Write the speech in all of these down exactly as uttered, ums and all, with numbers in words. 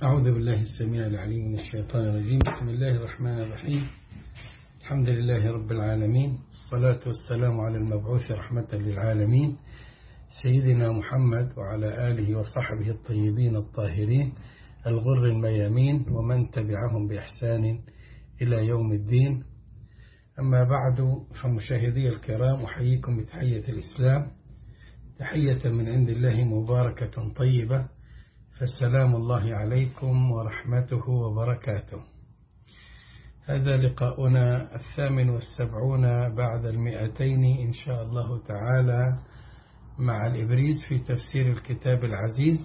أعوذ بالله السميع العليم من الشيطان الرجيم. بسم الله الرحمن الرحيم. الحمد لله رب العالمين، الصلاة والسلام على المبعوث رحمة للعالمين سيدنا محمد وعلى آله وصحبه الطيبين الطاهرين الغر الميامين ومن تبعهم بإحسان إلى يوم الدين. أما بعد، فمشاهدي الكرام، أحييكم بتحية الإسلام، تحية من عند الله مباركة طيبة، فالسلام الله عليكم ورحمته وبركاته. هذا لقاؤنا الثامن والسبعون بعد المئتين إن شاء الله تعالى مع الإبريز في تفسير الكتاب العزيز.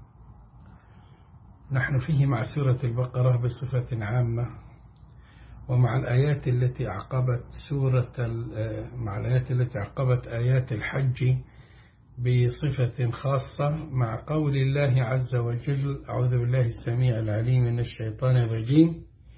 نحن فيه مع سورة البقرة بصفة عامة، ومع الآيات التي أعقبت سورة مع الآيات التي أعقبت آيات الحج بصفة خاصة، مع قول الله عز وجل: أعوذ بالله السميع العليم من الشيطان الرجيم: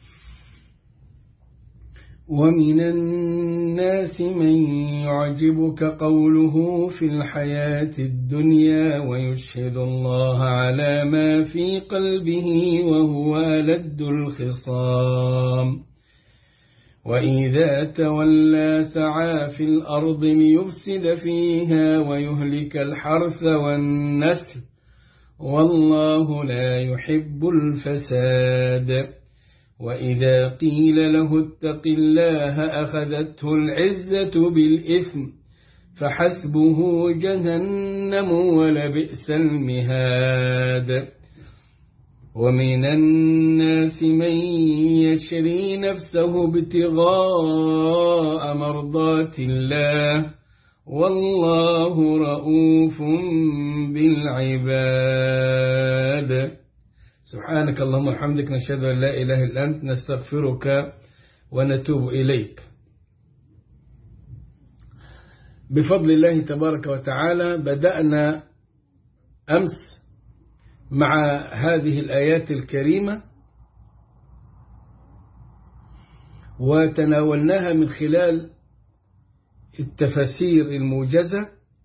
ومن الناس من يعجبك قوله في الحياة الدنيا ويشهد الله على ما في قلبه وهو ألد الخصام وإذا تولى سعى في الأرض ليفسد فيها ويهلك الحرث والنسل والله لا يحب الفساد وإذا قيل له اتق الله أخذته العزة بالإثم فحسبه جهنم ولبئس المهاد ومن الناس من يشري نفسه ابتغاء مرضات الله والله رؤوف بالعباد. سبحانك اللهم وبحمدك، نشهد أن لا إله إلا أنت، نستغفرك ونتوب إليك. بفضل الله تبارك وتعالى بدأنا أمس مع هذه الآيات الكريمة، وتناولناها من خلال التفاسير الموجزة،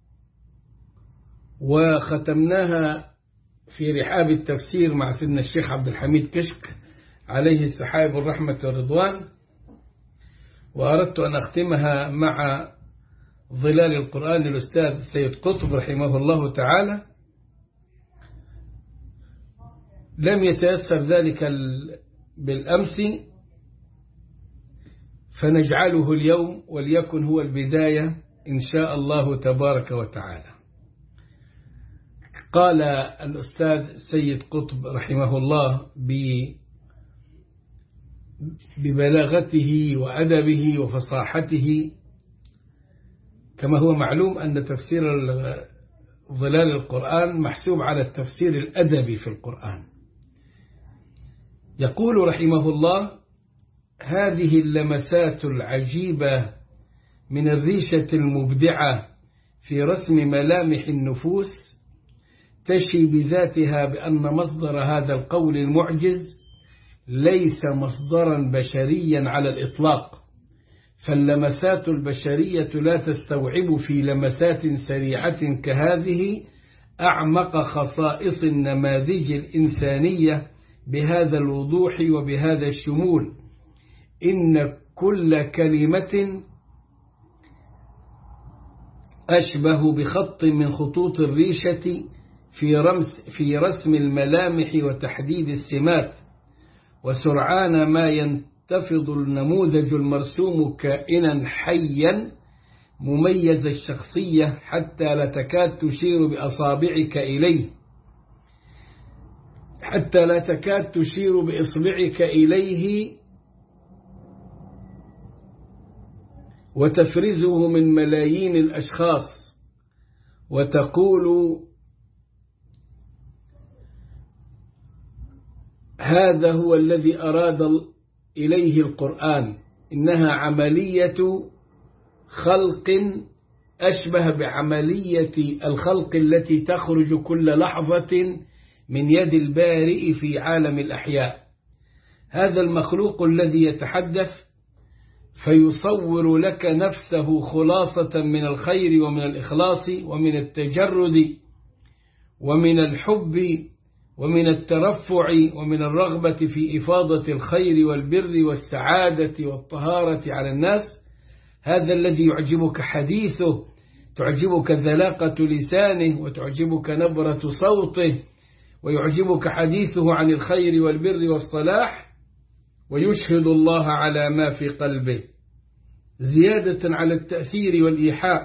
وختمناها في رحاب التفسير مع سيدنا الشيخ عبد الحميد كشك عليه السحائب الرحمة والرضوان، وأردت أن أختمها مع ظلال القرآن الأستاذ سيد قطب رحمه الله تعالى. لم يتيسر ذلك بالأمس، فنجعله اليوم وليكن هو البداية إن شاء الله تبارك وتعالى. قال الأستاذ سيد قطب رحمه الله ببلاغته وأدبه وفصاحته، كما هو معلوم أن تفسير ظلال القرآن محسوب على التفسير الأدبي في القرآن. يقول رحمه الله: هذه اللمسات العجيبة من الريشة المبدعة في رسم ملامح النفوس تشي بذاتها بأن مصدر هذا القول المعجز ليس مصدرا بشريا على الإطلاق، فاللمسات البشرية لا تستوعب في لمسات سريعة كهذه أعمق خصائص النماذج الإنسانية بهذا الوضوح وبهذا الشمول. إن كل كلمة أشبه بخط من خطوط الريشة في رمز في رسم الملامح وتحديد السمات، وسرعان ما ينتفض النموذج المرسوم كائنا حيا مميز الشخصية حتى لا تكاد تشير بأصابعك إليه حتى لا تكاد تشير بإصبعك إليه وتفرزه من ملايين الأشخاص وتقول: هذا هو الذي أراد إليه القرآن. إنها عملية خلق أشبه بعملية الخلق التي تخرج كل لحظة من يد البارئ في عالم الأحياء. هذا المخلوق الذي يتحدث فيصور لك نفسه خلاصة من الخير ومن الإخلاص ومن التجرد ومن الحب ومن الترفع ومن الرغبة في إفاضة الخير والبر والسعادة والطهارة على الناس، هذا الذي يعجبك حديثه، تعجبك ذلاقة لسانه، وتعجبك نبرة صوته، ويعجبك حديثه عن الخير والبر والصلاح، ويشهد الله على ما في قلبه زيادة على التأثير والإيحاء،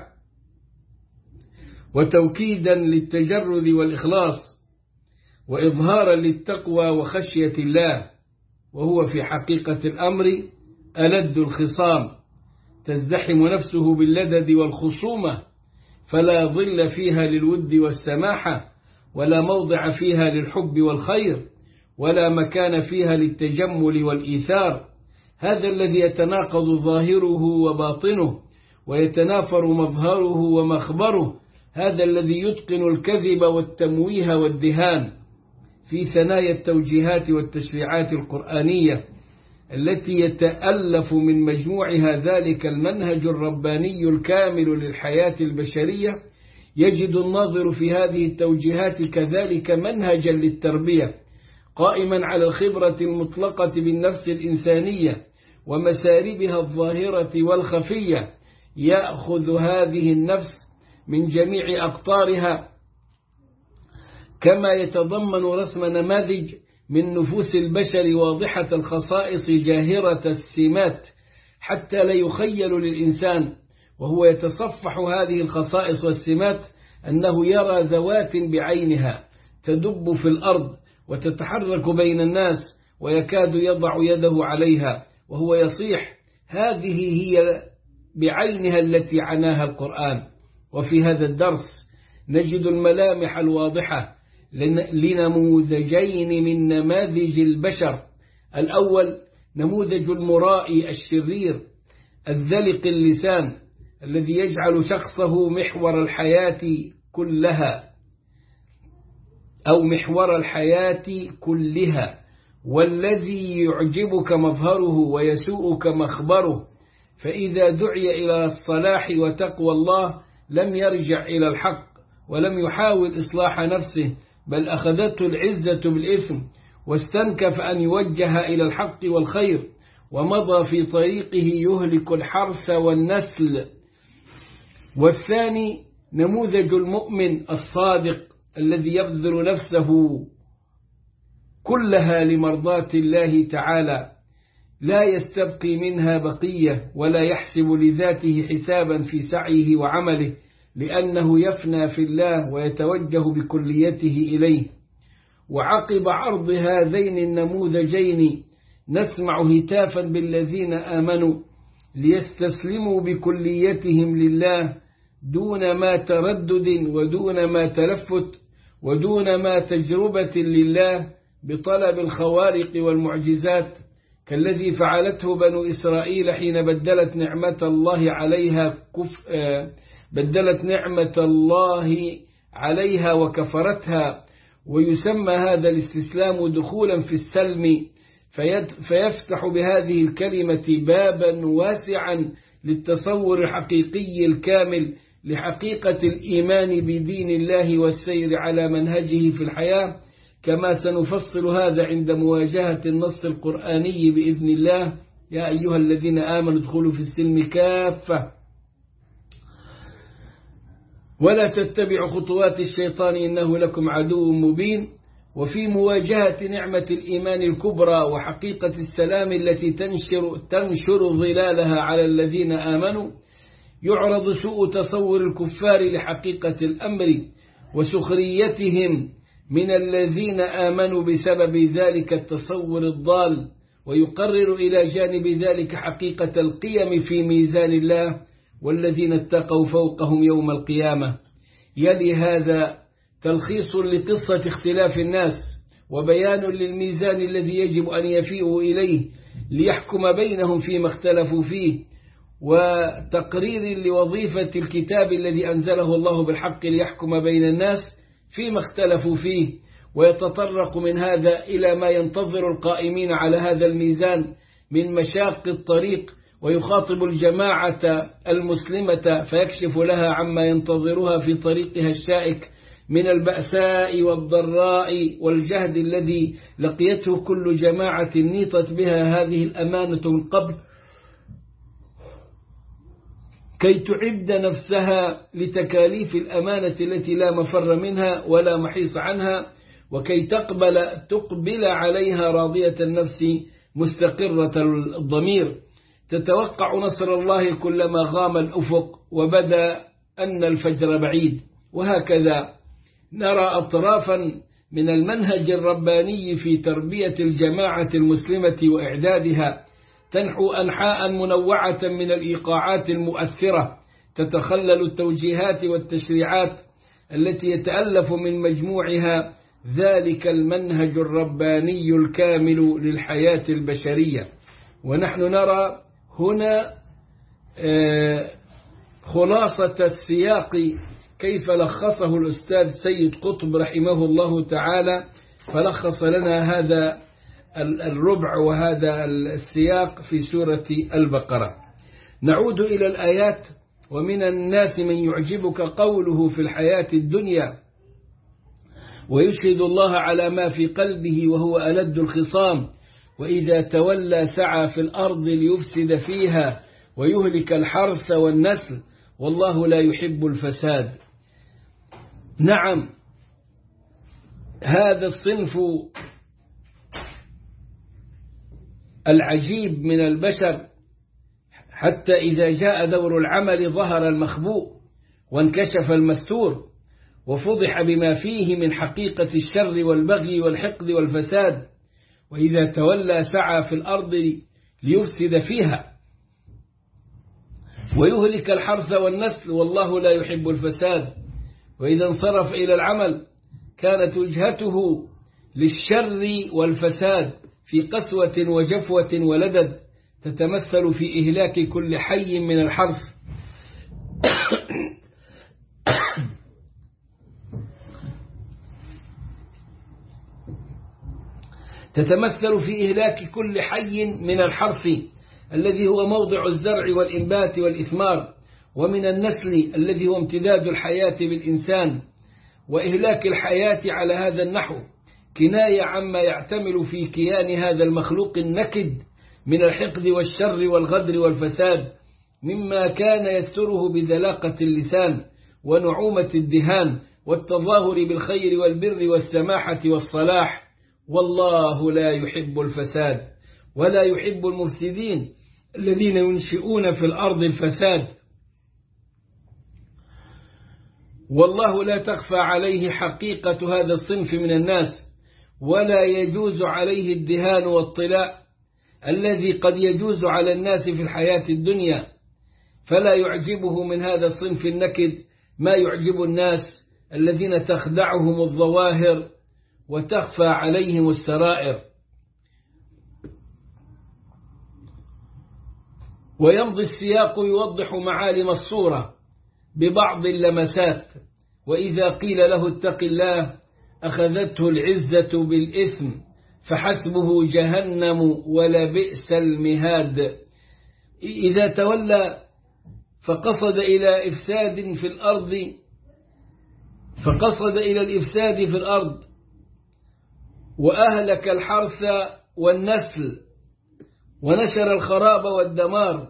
وتوكيدا للتجرد والإخلاص، وإظهارا للتقوى وخشية الله، وهو في حقيقة الأمر ألد الخصام، تزدحم نفسه باللدد والخصومة، فلا ظل فيها للود والسماحة، ولا موضع فيها للحب والخير، ولا مكان فيها للتجمل والإيثار. هذا الذي يتناقض ظاهره وباطنه، ويتنافر مظهره ومخبره، هذا الذي يتقن الكذب والتمويه والدهان في ثنايا التوجيهات والتشريعات القرآنية التي يتألف من مجموعها ذلك المنهج الرباني الكامل للحياة البشرية. يجد الناظر في هذه التوجيهات كذلك منهجا للتربية قائما على الخبرة المطلقة بالنفس الإنسانية ومساربها الظاهرة والخفية، يأخذ هذه النفس من جميع أقطارها، كما يتضمن رسم نماذج من نفوس البشر واضحة الخصائص جاهرة السمات، حتى لا يخيل للإنسان وهو يتصفح هذه الخصائص والسمات أنه يرى ذوات بعينها تدب في الأرض وتتحرك بين الناس، ويكاد يضع يده عليها وهو يصيح: هذه هي بعينها التي عناها القرآن. وفي هذا الدرس نجد الملامح الواضحة لنموذجين من نماذج البشر. الأول نموذج المرائي الشرير الذلق اللسان الذي يجعل شخصه محور الحياة كلها أو محور الحياة كلها، والذي يعجبك مظهره ويسوءك مخبره، فإذا دعي إلى الصلاح وتقوى الله لم يرجع إلى الحق ولم يحاول إصلاح نفسه، بل أخذته العزة بالإثم واستنكف أن يوجه إلى الحق والخير، ومضى في طريقه يهلك الحرث والنسل. والثاني نموذج المؤمن الصادق الذي يبذل نفسه كلها لمرضاة الله تعالى، لا يستبقي منها بقية ولا يحسب لذاته حسابا في سعيه وعمله، لأنه يفنى في الله ويتوجه بكليته إليه. وعقب عرض هذين النموذجين نسمع هتافا بالذين آمنوا ليستسلموا بكليتهم لله دون ما تردد ودون ما تلفت ودون ما تجربة لله بطلب الخوارق والمعجزات، كالذي فعلته بنو إسرائيل حين بدلت نعمة الله عليها كف بدلت نعمة الله عليها وكفرتها. ويسمى هذا الاستسلام دخولا في السلم، فيفتح بهذه الكلمة بابا واسعا للتصور الحقيقي الكامل لحقيقة الإيمان بدين الله والسير على منهجه في الحياة، كما سنفصل هذا عند مواجهة النص القرآني بإذن الله. يا أيها الذين آمنوا ادخلوا في السلم كافة ولا تتبعوا خطوات الشيطان إنه لكم عدو مبين. وفي مواجهة نعمة الإيمان الكبرى وحقيقة السلام التي تنشر, تنشر ظلالها على الذين آمنوا يعرض سوء تصور الكفار لحقيقة الأمر وسخريتهم من الذين آمنوا بسبب ذلك التصور الضال، ويقرر إلى جانب ذلك حقيقة القيم في ميزان الله والذين اتقوا فوقهم يوم القيامة. يلي هذا تلخيص لقصة اختلاف الناس وبيان للميزان الذي يجب أن يفيئوا إليه ليحكم بينهم فيما اختلفوا فيه، وتقرير لوظيفة الكتاب الذي أنزله الله بالحق ليحكم بين الناس فيما اختلفوا فيه. ويتطرق من هذا إلى ما ينتظر القائمين على هذا الميزان من مشاق الطريق، ويخاطب الجماعة المسلمة فيكشف لها عما ينتظرها في طريقها الشائك من البأساء والضراء والجهد الذي لقيته كل جماعة نيطت بها هذه الأمانة من قبل، كي تعد نفسها لتكاليف الأمانة التي لا مفر منها ولا محيص عنها، وكي تقبل تقبل عليها راضية النفس مستقرة الضمير، تتوقع نصر الله كلما غام الأفق وبدا أن الفجر بعيد. وهكذا نرى أطرافا من المنهج الرباني في تربية الجماعة المسلمة وإعدادها تنحو أنحاء منوعة من الإيقاعات المؤثرة تتخلل التوجيهات والتشريعات التي يتألف من مجموعها ذلك المنهج الرباني الكامل للحياة البشرية. ونحن نرى هنا خلاصة السياق كيف لخصه الأستاذ سيد قطب رحمه الله تعالى، فلخص لنا هذا الربع وهذا السياق في سورة البقرة. نعود إلى الآيات. ومن الناس من يعجبك قوله في الحياة الدنيا ويشهد الله على ما في قلبه وهو ألد الخصام وإذا تولى سعى في الأرض ليفسد فيها ويهلك الحرث والنسل والله لا يحب الفساد. نعم، هذا الصنف العجيب من البشر حتى إذا جاء دور العمل ظهر المخبوء وانكشف المستور وفضح بما فيه من حقيقة الشر والبغي والحقد والفساد، وإذا تولى سعى في الأرض ليفسد فيها ويهلك الحرث والنسل والله لا يحب الفساد. وإذا انصرف إلى العمل كانت وجهته للشر والفساد في قسوة وجفوة ولدد تتمثل في إهلاك كل حي من الحرث تتمثل في إهلاك كل حي من الحرث الذي هو موضع الزرع والإنبات والإثمار، ومن النسل الذي هو امتداد الحياة بالإنسان. وإهلاك الحياة على هذا النحو كناية عما يعتمل في كيان هذا المخلوق النكد من الحقد والشر والغدر والفساد، مما كان يستره بذلاقة اللسان ونعومة الدهان والتظاهر بالخير والبر والسماحة والصلاح. والله لا يحب الفساد ولا يحب المفسدين الذين ينشئون في الأرض الفساد. والله لا تخفى عليه حقيقة هذا الصنف من الناس، ولا يجوز عليه الدهان والطلاء الذي قد يجوز على الناس في الحياة الدنيا، فلا يعجبه من هذا الصنف النكد ما يعجب الناس الذين تخدعهم الظواهر وتخفى عليهم السرائر. ويمضي السياق يوضح معالم الصورة ببعض اللمسات. وإذا قيل له اتق الله أخذته العزة بالإثم فحسبه جهنم ولبئس المهاد. إذا تولى فقصد إلى إفساد في الأرض فقصد إلى الإفساد في الأرض وأهلك الحرث والنسل ونشر الخراب والدمار.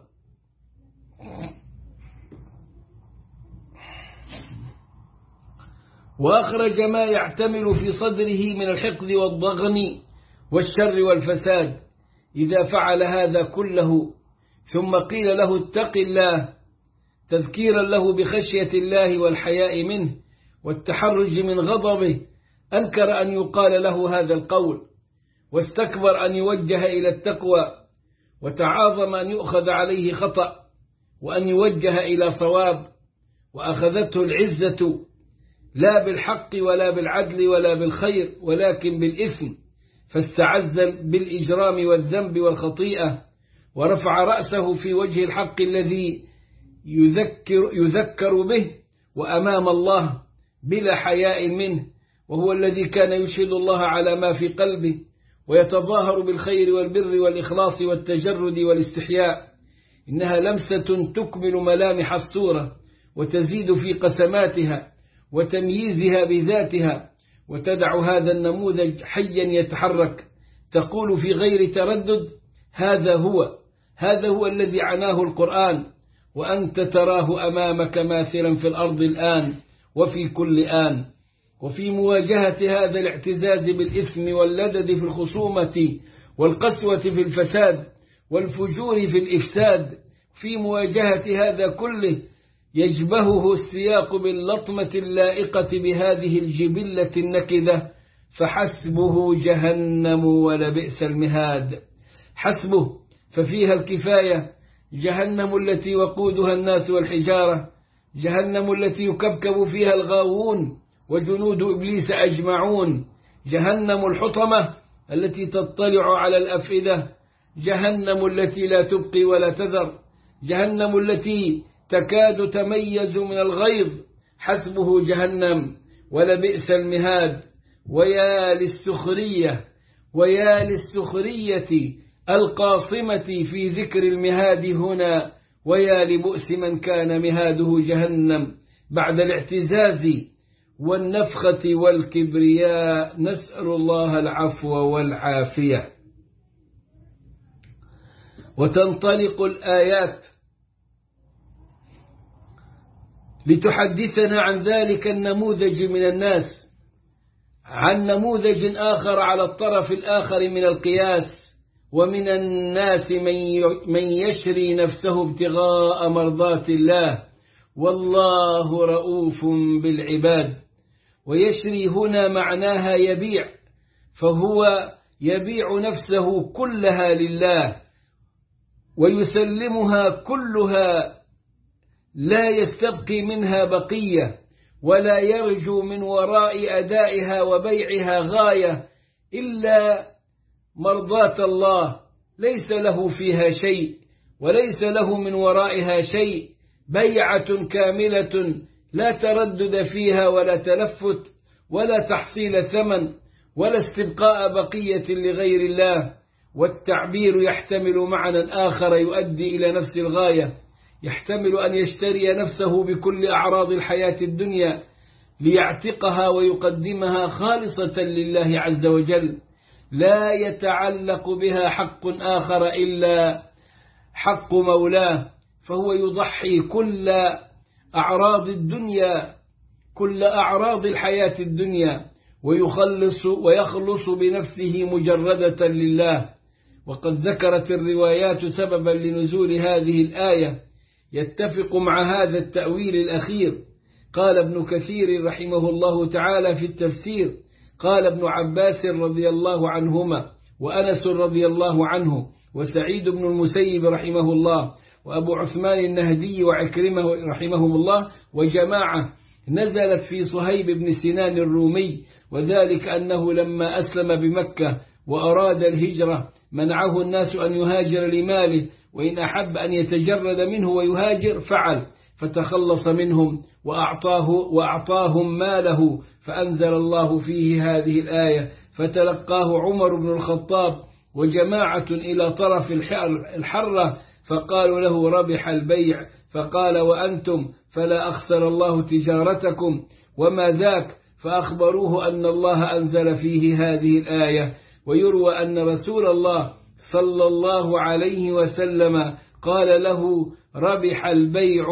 وأخرج ما يعتمل في صدره من الحقد والضغن والشر والفساد. إذا فعل هذا كله ثم قيل له اتق الله تذكيرا له بخشية الله والحياء منه والتحرج من غضبه، أنكر أن يقال له هذا القول، واستكبر أن يوجه إلى التقوى، وتعاظم أن يؤخذ عليه خطأ وأن يوجه إلى صواب. وأخذته العزة لا بالحق ولا بالعدل ولا بالخير ولكن بالإثم، فاستعز بالإجرام والذنب والخطيئة، ورفع رأسه في وجه الحق الذي يذكر, يذكر به وأمام الله بلا حياء منه، وهو الذي كان يشهد الله على ما في قلبه ويتظاهر بالخير والبر والإخلاص والتجرد والاستحياء. إنها لمسة تكمل ملامح الصورة وتزيد في قسماتها وتمييزها بذاتها، وتدع هذا النموذج حيا يتحرك، تقول في غير تردد: هذا هو هذا هو الذي عناه القرآن، وأنت تراه أمامك ماثلا في الأرض الآن وفي كل آن. وفي مواجهة هذا الاعتزاز بالإثم واللدد في الخصومة والقسوة في الفساد والفجور في الإفساد، في مواجهة هذا كله يجبهه السياق باللطمة اللائقة بهذه الجبلة النكدة، فحسبه جهنم ولبئس المهاد. حسبه ففيها الكفاية، جهنم التي وقودها الناس والحجارة، جهنم التي يكبكب فيها الغاوون وجنود إبليس أجمعون، جهنم الحطمة التي تطلع على الأفئدة، جهنم التي لا تبقي ولا تذر، جهنم التي تكاد تميز من الغيظ. حسبه جهنم ولبئس المهاد. ويا للسخرية ويا للسخرية القاصمة في ذكر المهاد هنا، ويا لبؤس من كان مهاده جهنم بعد الاعتزاز والنفخة والكبرياء. نسأل الله العفو والعافية. وتنطلق الآيات لتحدثنا عن ذلك النموذج من الناس، عن نموذج آخر على الطرف الآخر من القياس. ومن الناس من يشري نفسه ابتغاء مرضات الله، والله رؤوف بالعباد. ويشري هنا معناها يبيع، فهو يبيع نفسه كلها لله ويسلمها كلها، لا يستبقي منها بقية، ولا يرجو من وراء أدائها وبيعها غاية إلا مرضاة الله. ليس له فيها شيء وليس له من ورائها شيء، بيعة كاملة لا تردد فيها ولا تلفت ولا تحصيل ثمن ولا استبقاء بقية لغير الله. والتعبير يحتمل معنى آخر يؤدي إلى نفس الغاية، يحتمل أن يشتري نفسه بكل أعراض الحياة الدنيا ليعتقها ويقدمها خالصة لله عز وجل، لا يتعلق بها حق آخر إلا حق مولاه، فهو يضحي كل أعراض الدنيا كل أعراض الحياة الدنيا ويخلص ويخلص بنفسه مجردة لله. وقد ذكرت الروايات سببا لنزول هذه الآية يتفق مع هذا التأويل الأخير. قال ابن كثير رحمه الله تعالى في التفسير: قال ابن عباس رضي الله عنهما، وأنس رضي الله عنه، وسعيد بن المسيب رحمه الله، وأبو عثمان النهدي وعكرمة رحمهم الله، وجماعة، نزلت في صهيب بن سنان الرومي، وذلك أنه لما أسلم بمكة وأراد الهجرة منعه الناس أن يهاجر لماله، وإن أحب أن يتجرد منه ويهاجر فعل، فتخلص منهم وأعطاه وأعطاهم ماله، فأنزل الله فيه هذه الآية: فتلقاه عمر بن الخطاب وجماعة إلى طرف الحرة فقالوا له: ربح البيع. فقال: وأنتم؟ فلا أخسر الله تجارتكم. وما ذاك؟ فأخبروه أن الله أنزل فيه هذه الآية. ويروى أن رسول الله صلى الله عليه وسلم قال له: ربح البيع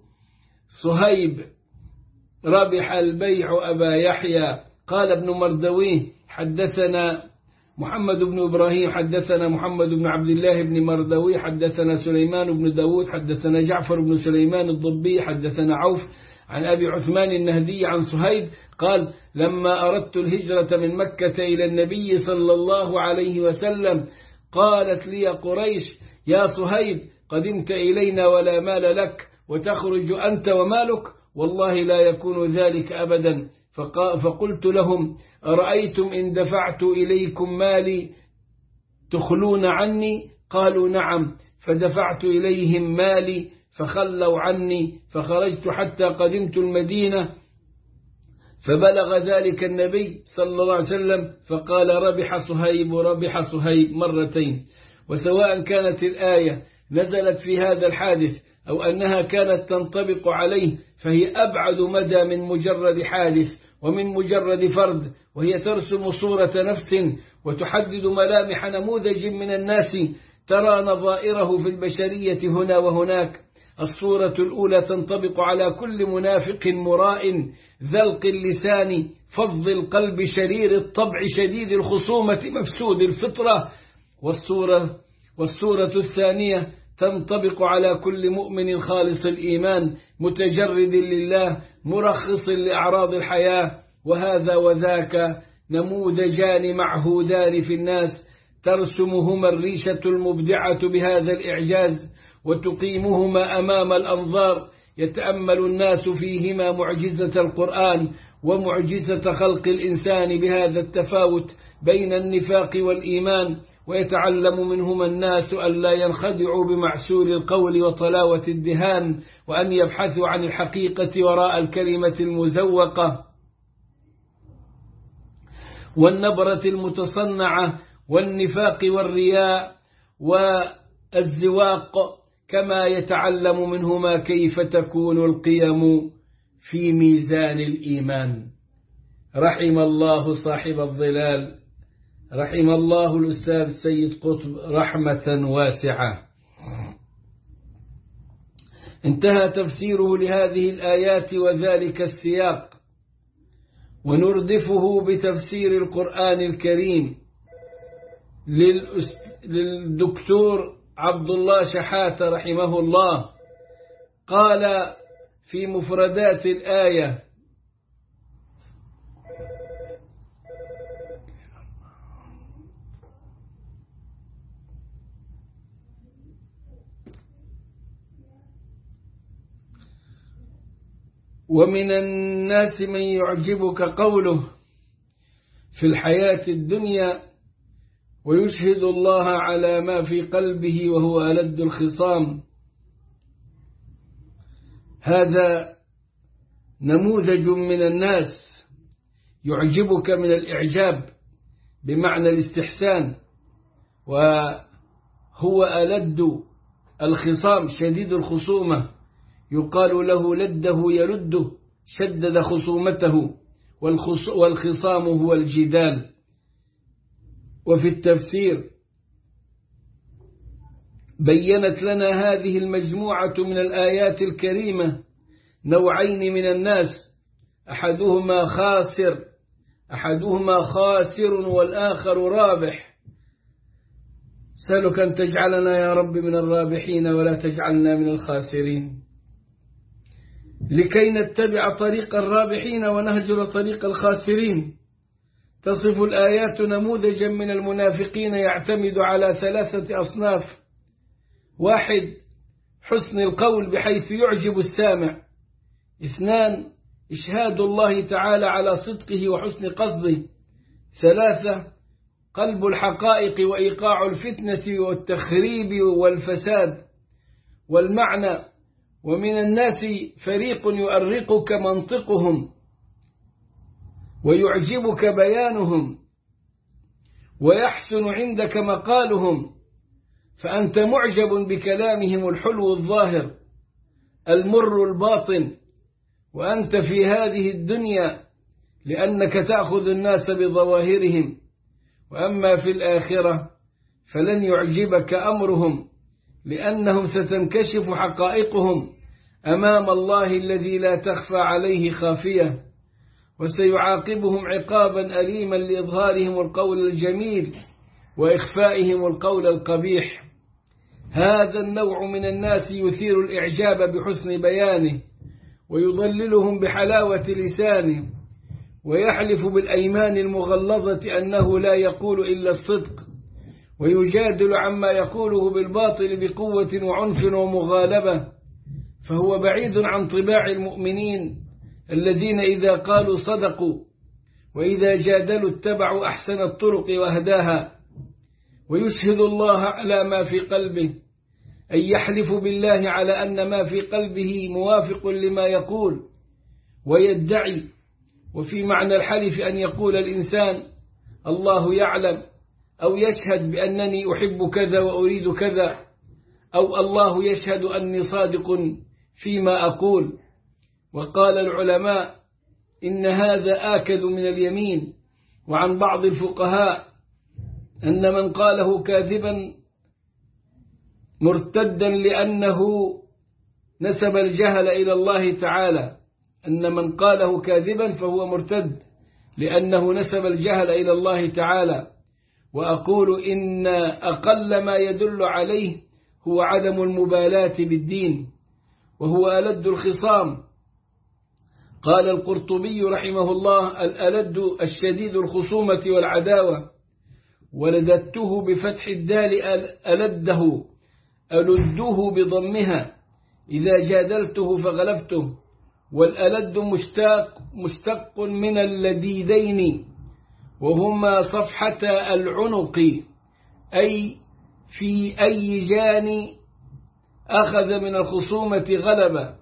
صهيب، ربح البيع أبا يحيى. قال ابن مردويه: حدثنا محمد بن إبراهيم حدثنا محمد بن عبد الله بن مردويه حدثنا سليمان بن داود حدثنا جعفر بن سليمان الضبي حدثنا عوف عن أبي عثمان النهدي عن صهيب قال: لما أردت الهجرة من مكة إلى النبي صلى الله عليه وسلم قالت لي قريش: يا صهيب، قدمت إلينا ولا مال لك، وتخرج أنت ومالك؟ والله لا يكون ذلك أبدا. فقلت لهم: أرأيتم إن دفعت إليكم مالي تخلون عني؟ قالوا: نعم. فدفعت إليهم مالي فخلوا عني، فخرجت حتى قدمت المدينة، فبلغ ذلك النبي صلى الله عليه وسلم فقال: ربح صهيب، ربح صهيب مرتين. وسواء كانت الآية نزلت في هذا الحادث أو أنها كانت تنطبق عليه، فهي أبعد مدى من مجرد حادث ومن مجرد فرد، وهي ترسم صورة نفس وتحدد ملامح نموذج من الناس ترى نظائره في البشرية هنا وهناك. الصورة الأولى تنطبق على كل منافق مراء ذلق اللسان فظ القلب شرير الطبع شديد الخصومة مفسود الفطرة. والصورة, والصورة الثانية تنطبق على كل مؤمن خالص الإيمان متجرد لله مرخص لأعراض الحياة. وهذا وذاك نموذجان معهودان في الناس ترسمهما الريشة المبدعة بهذا الإعجاز وتقيمهما أمام الأنظار، يتأمل الناس فيهما معجزة القرآن ومعجزة خلق الإنسان بهذا التفاوت بين النفاق والإيمان، ويتعلم منهما الناس أن لا ينخدعوا بمعسول القول وطلاوة الدهان، وأن يبحثوا عن الحقيقة وراء الكلمة المزوقة والنبرة المتصنعة والنفاق والرياء والزواق، كما يتعلم منهما كيف تكون القيم في ميزان الإيمان. رحم الله صاحب الظلال، رحم الله الأستاذ سيد قطب رحمة واسعة. انتهى تفسيره لهذه الآيات وذلك السياق، ونردفه بتفسير القرآن الكريم للدكتور عبد الله شحاتة رحمه الله. قال في مفردات الآية: ومن الناس من يعجبك قوله في الحياة الدنيا ويشهد الله على ما في قلبه وهو ألد الخصام. هذا نموذج من الناس يعجبك من الإعجاب بمعنى الاستحسان، وهو ألد الخصام شديد الخصومة، يقال له لده يلده شدد خصومته، والخصام هو الجدال. وفي التفسير بيّنت لنا هذه المجموعة من الآيات الكريمة نوعين من الناس، أحدهما خاسر أحدهما خاسر والآخر رابح. سألك أن تجعلنا يا رب من الرابحين ولا تجعلنا من الخاسرين، لكي نتبع طريق الرابحين ونهجر طريق الخاسرين. تصف الآيات نموذجا من المنافقين يعتمد على ثلاثة أصناف: واحد، حسن القول بحيث يعجب السامع. اثنان، إشهاد الله تعالى على صدقه وحسن قصده. ثلاثة، قلب الحقائق وإيقاع الفتنة والتخريب والفساد. والمعنى: ومن الناس فريق يؤرقك منطقهم ويعجبك بيانهم ويحسن عندك مقالهم، فأنت معجب بكلامهم الحلو الظاهر المر الباطن، وأنت في هذه الدنيا لأنك تأخذ الناس بظواهرهم، وأما في الآخرة فلن يعجبك أمرهم، لأنهم ستنكشف حقائقهم أمام الله الذي لا تخفى عليه خافية، وسيعاقبهم عقابا أليما لإظهارهم القول الجميل وإخفائهم القول القبيح. هذا النوع من الناس يثير الإعجاب بحسن بيانه، ويضللهم بحلاوة لسانه، ويحلف بالأيمان المغلظة أنه لا يقول إلا الصدق، ويجادل عما يقوله بالباطل بقوة وعنف ومغالبة. فهو بعيد عن طباع المؤمنين الذين إذا قالوا صدقوا، وإذا جادلوا اتبعوا أحسن الطرق وأهداها. ويشهد الله على ما في قلبه، أي يحلف بالله على أن ما في قلبه موافق لما يقول ويدعي. وفي معنى الحلف أن يقول الإنسان الله يعلم، أو يشهد بأنني أحب كذا وأريد كذا، أو الله يشهد أني صادق فيما أقول. وقال العلماء إن هذا آكد من اليمين. وعن بعض الفقهاء أن من قاله كاذبا مرتدا لأنه نسب الجهل إلى الله تعالى، أن من قاله كاذبا فهو مرتد لأنه نسب الجهل إلى الله تعالى. وأقول إن أقل ما يدل عليه هو عدم المبالاة بالدين، وهو ألد الخصام. قال القرطبي رحمه الله: الألد الشديد الخصومة والعداوة. ولددته بفتح الدال ألده، ألده بضمها إذا جادلته فغلبته. والألد مشتاق مشتق من اللديدين، وهما صفحة العنق، أي في أي جاني أخذ من الخصومة غلبة.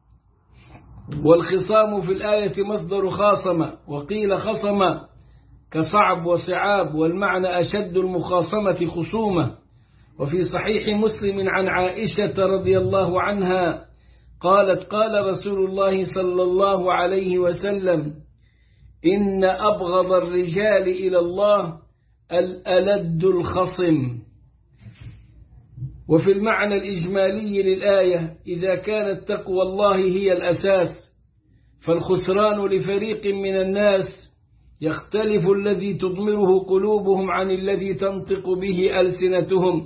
والخصام في الآية مصدر خاصم، وقيل خصم كصعب وصعاب، والمعنى أشد المخاصمة خصومة. وفي صحيح مسلم عن عائشة رضي الله عنها قالت: قال رسول الله صلى الله عليه وسلم: إن أبغض الرجال إلى الله الألد الخصم. وفي المعنى الإجمالي للآية: إذا كانت تقوى الله هي الأساس، فالخسران لفريق من الناس يختلف الذي تضمره قلوبهم عن الذي تنطق به ألسنتهم.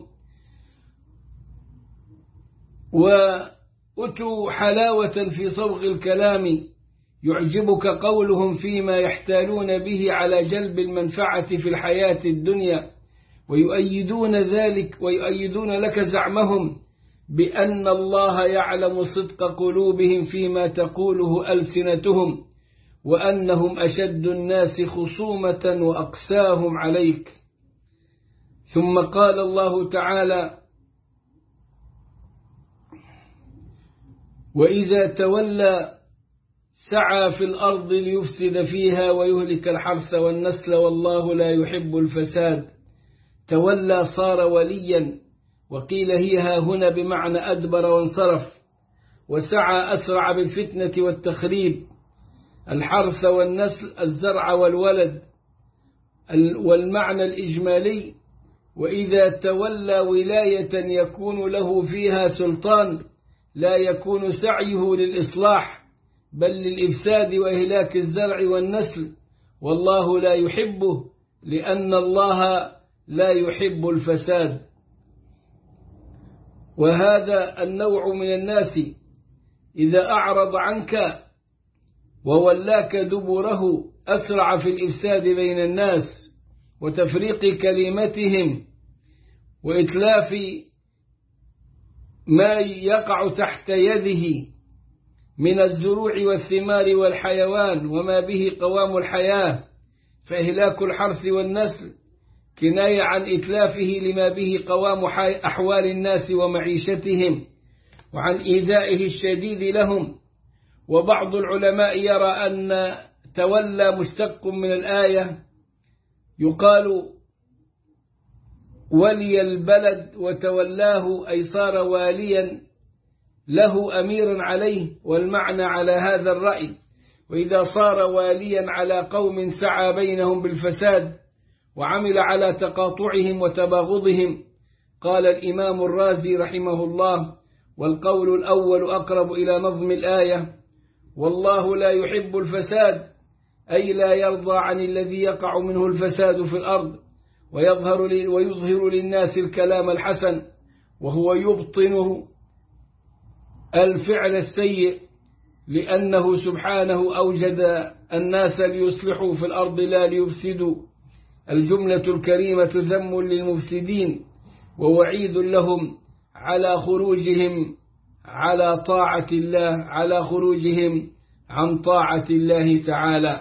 وأتوا حلاوة في صوغ الكلام يعجبك قولهم فيما يحتالون به على جلب المنفعة في الحياة الدنيا، ويؤيدون ذلك ويؤيدون لك زعمهم بأن الله يعلم صدق قلوبهم فيما تقوله ألسنتهم، وأنهم أشد الناس خصومة وأقساهم عليك. ثم قال الله تعالى: وإذا تولى سعى في الأرض ليفسد فيها ويهلك الحرث والنسل والله لا يحب الفساد. تولى صار وليا، وقيل هي ها هنا بمعنى أدبر وانصرف. وسعى أسرع بالفتنة والتخريب. الحرث والنسل الزرع والولد. والمعنى الإجمالي: وإذا تولى ولاية يكون له فيها سلطان لا يكون سعيه للإصلاح بل للإفساد وإهلاك الزرع والنسل، والله لا يحبه لأن الله لا يحب الفساد. وهذا النوع من الناس إذا أعرض عنك وولاك دبره أسرع في الإفساد بين الناس وتفريق كلمتهم وإتلاف ما يقع تحت يده من الزروع والثمار والحيوان وما به قوام الحياة. فإهلاك الحرث والنسل كناية عن إتلافه لما به قوام أحوال الناس ومعيشتهم وعن إيذائه الشديد لهم. وبعض العلماء يرى أن تولى مشتق من الآية، يقال ولي البلد وتولاه أي صار واليا له أميرا عليه، والمعنى على هذا الرأي. وإذا صار واليا على قوم سعى بينهم بالفساد وعمل على تقاطعهم وتباغضهم. قال الإمام الرازي رحمه الله: والقول الأول أقرب إلى نظم الآية: والله لا يحب الفساد، أي لا يرضى عن الذي يقع منه الفساد في الأرض ويظهر ويظهر للناس الكلام الحسن، وهو يبطن الفعل السيء، لأنه سبحانه أوجد الناس ليصلحوا في الأرض لا ليفسدوا. الجملة الكريمة ذم للمفسدين ووعيد لهم على خروجهم على طاعة الله على خروجهم عن طاعة الله تعالى.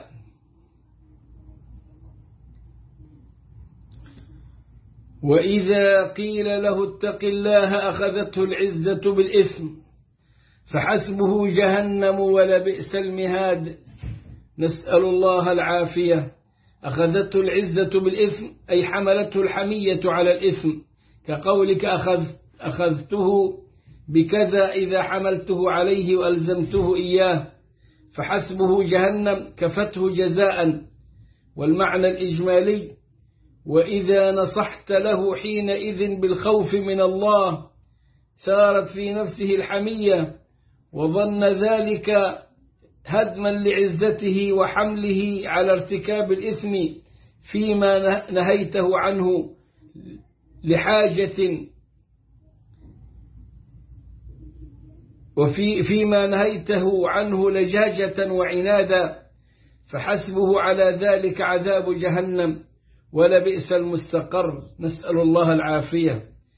وإذا قيل له اتق الله أخذته العزة بالإثم فحسبه جهنم ولبئس المهاد. نسأل الله العافية. أخذته العزة بالإثم أي حملته الحمية على الإثم، كقولك أخذ أخذته بكذا إذا حملته عليه وألزمته إياه، فحسبه جهنم كفته جزاء. والمعنى الإجمالي: وإذا نصحت له حينئذ بالخوف من الله ثارت في نفسه الحمية، وظن ذلك هدما لعزته وحمله على ارتكاب الإثم فيما نهيته عنه لحاجة وفي فيما نهيته عنه لجاجة وعنادا، فحسبه على ذلك عذاب جهنم ولبئس المستقر، نسأل الله العافية.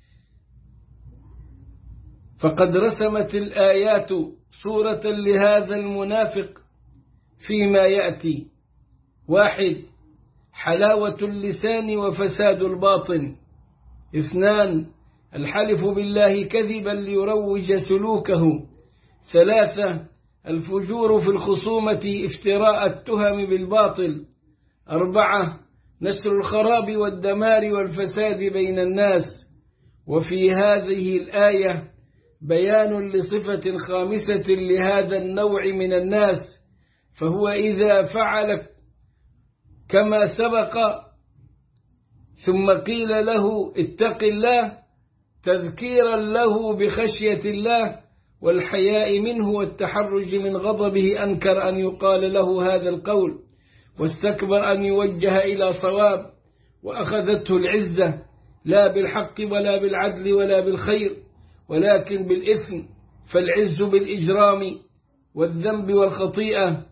فقد رسمت الآيات صورة لهذا المنافق فيما يأتي: واحد، حلاوة اللسان وفساد الباطن. اثنان، الحلف بالله كذبا ليروج سلوكه. ثلاثة، الفجور في الخصومة افتراء التهم بالباطل. أربعة، نشر الخراب والدمار والفساد بين الناس. وفي هذه الآية بيان لصفة خامسة لهذا النوع من الناس، فهو إذا فعل كما سبق ثم قيل له اتق الله تذكيرا له بخشية الله والحياء منه والتحرج من غضبه، أنكر أن يقال له هذا القول واستكبر أن يوجه إلى صواب، وأخذته العزة لا بالحق ولا بالعدل ولا بالخير ولكن بالإثم، فالعز بالإجرام والذنب والخطيئة،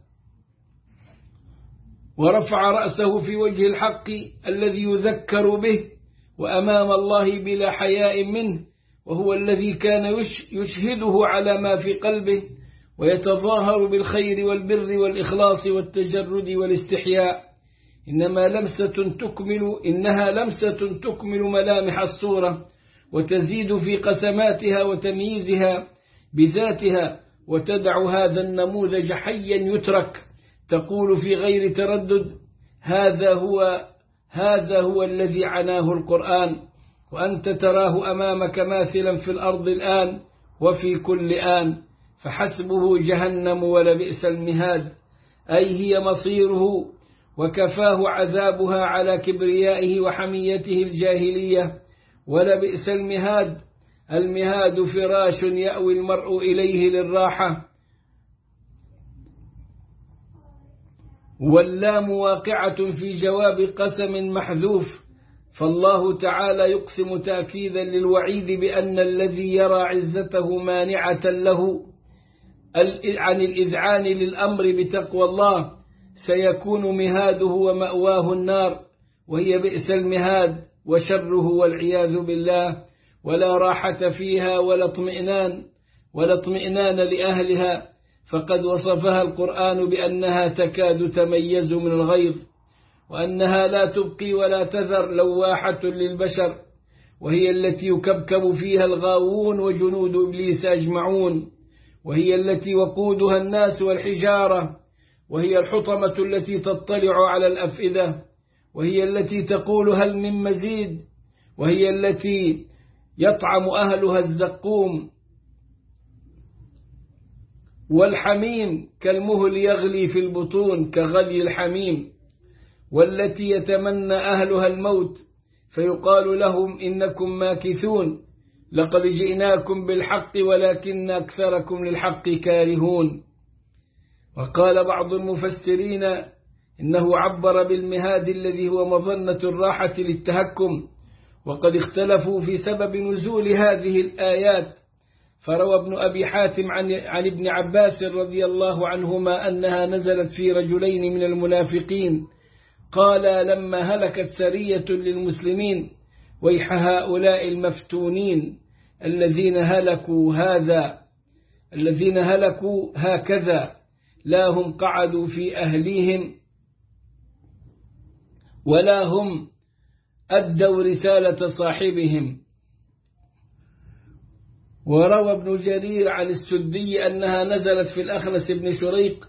ورفع رأسه في وجه الحق الذي يذكر به وأمام الله بلا حياء منه، وهو الذي كان يشهده على ما في قلبه ويتظاهر بالخير والبر والإخلاص والتجرد والاستحياء. إنما لمسة تكمل إنها لمسة تكمل ملامح الصورة وتزيد في قسماتها وتمييزها بذاتها، وتدع هذا النموذج حيا يترك، تقول في غير تردد: هذا هو هذا هو الذي عناه القرآن، وأنت تراه أمامك ماثلا في الأرض الآن وفي كل آن، فحسبه جهنم ولبئس المهاد، أي هي مصيره وكفاه عذابها على كبريائه وحميته الجاهلية. ولبئس المهاد، المهاد فراش يأوي المرء إليه للراحة. واللام واقعة في جواب قسم محذوف، فالله تعالى يقسم تأكيدا للوعيد بأن الذي يرى عزته مانعة له عن الإذعان للأمر بتقوى الله سيكون مهاده ومأواه النار، وهي بئس المهاد وشره والعياذ بالله، ولا راحة فيها ولا اطمئنان ولا اطمئنان لأهلها، فقد وصفها القرآن بأنها تكاد تميز من الغيظ، وأنها لا تبقي ولا تذر، لواحة للبشر، وهي التي يكبكب فيها الغاوون وجنود إبليس أجمعون، وهي التي وقودها الناس والحجارة، وهي الحطمة التي تطلع على الأفئدة، وهي التي تقول هل من مزيد، وهي التي يطعم أهلها الزقوم. والحميم كالمهل يغلي في البطون كغلي الحميم، والتي يتمنى أهلها الموت فيقال لهم إنكم ماكثون، لقد جئناكم بالحق ولكن أكثركم للحق كارهون. وقال بعض المفسرين إنه عبر بالمهاد الذي هو مظنة الراحة للتهكم، وقد اختلفوا في سبب نزول هذه الآيات، فروى ابن أبي حاتم عن, عن ابن عباس رضي الله عنهما أنها نزلت في رجلين من المنافقين، قال لما هلكت سرية للمسلمين: ويح هؤلاء المفتونين الذين هلكوا هذا الذين هلكوا هكذا، لا هم قعدوا في أهليهم ولا هم أدوا رسالة صاحبهم. وروى ابن جرير عن السدي أنها نزلت في الأخنس بن شريق،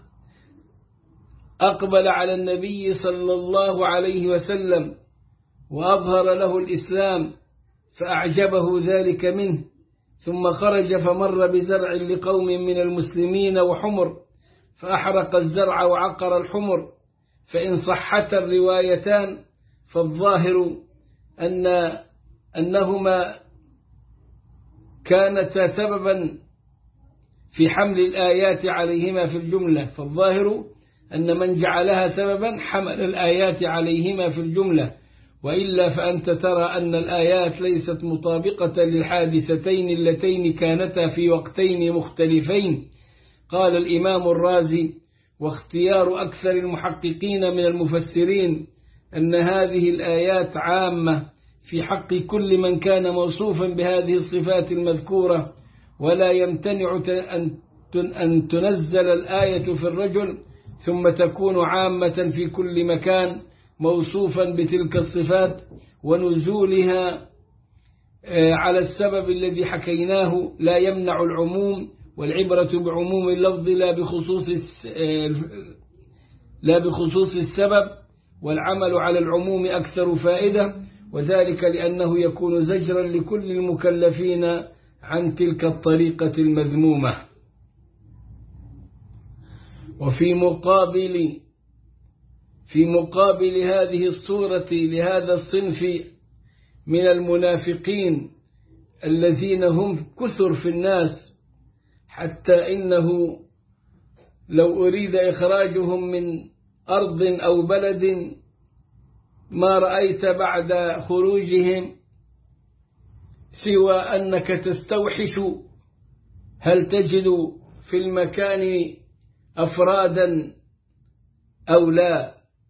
أقبل على النبي صلى الله عليه وسلم وأظهر له الإسلام فأعجبه ذلك منه، ثم خرج فمر بزرع لقوم من المسلمين وحمر فأحرق الزرع وعقر الحمر. فإن صحتا الروايتان فالظاهر أن أنهما كانتا سببا في حمل الآيات عليهما في الجملة فالظاهر أن من جعلها سببا حمل الآيات عليهما في الجملة، وإلا فأنت ترى أن الآيات ليست مطابقة للحادثتين اللتين كانتا في وقتين مختلفين. قال الإمام الرازي: واختيار أكثر المحققين من المفسرين أن هذه الآيات عامة في حق كل من كان موصوفا بهذه الصفات المذكورة، ولا يمتنع أن تنزل الآية في الرجل ثم تكون عامة في كل مكان موصوفا بتلك الصفات، ونزولها على السبب الذي حكيناه لا يمنع العموم، والعبرة بعموم اللفظ لا بخصوص لا بخصوص السبب، والعمل على العموم أكثر فائدة، وذلك لأنه يكون زجرا لكل المكلفين عن تلك الطريقة المذمومة. وفي مقابل في مقابل هذه الصورة لهذا الصنف من المنافقين الذين هم كثر في الناس، حتى إنه لو أريد إخراجهم من أرض أو بلد ما رأيت بعد خروجهم سوى أنك تستوحش هل تجد في المكان أفرادا أو لا،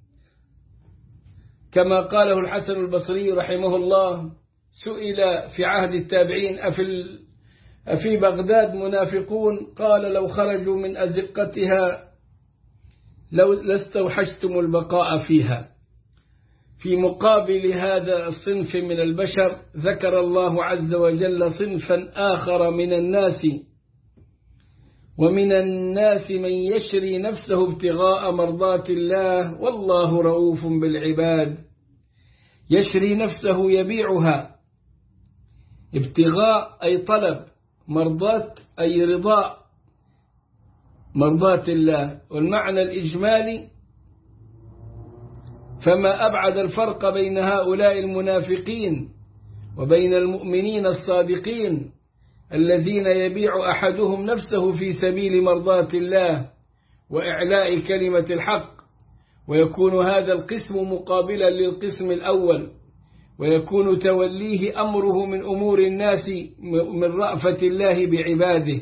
كما قاله الحسن البصري رحمه الله: سئل في عهد التابعين: أفي أفي بغداد منافقون؟ قال: لو خرجوا من أزقتها لو لاستوحشتم البقاء فيها. في مقابل هذا الصنف من البشر ذكر الله عز وجل صنفا آخر من الناس: ومن الناس من يشري نفسه ابتغاء مرضات الله والله رؤوف بالعباد. يشري نفسه يبيعها، ابتغاء أي طلب، مرضات أي رضاء مرضات الله. والمعنى الإجمالي: فما أبعد الفرق بين هؤلاء المنافقين وبين المؤمنين الصادقين الذين يبيع أحدهم نفسه في سبيل مرضات الله وإعلاء كلمة الحق، ويكون هذا القسم مقابلا للقسم الأول، ويكون توليه أمره من أمور الناس من رأفة الله بعباده.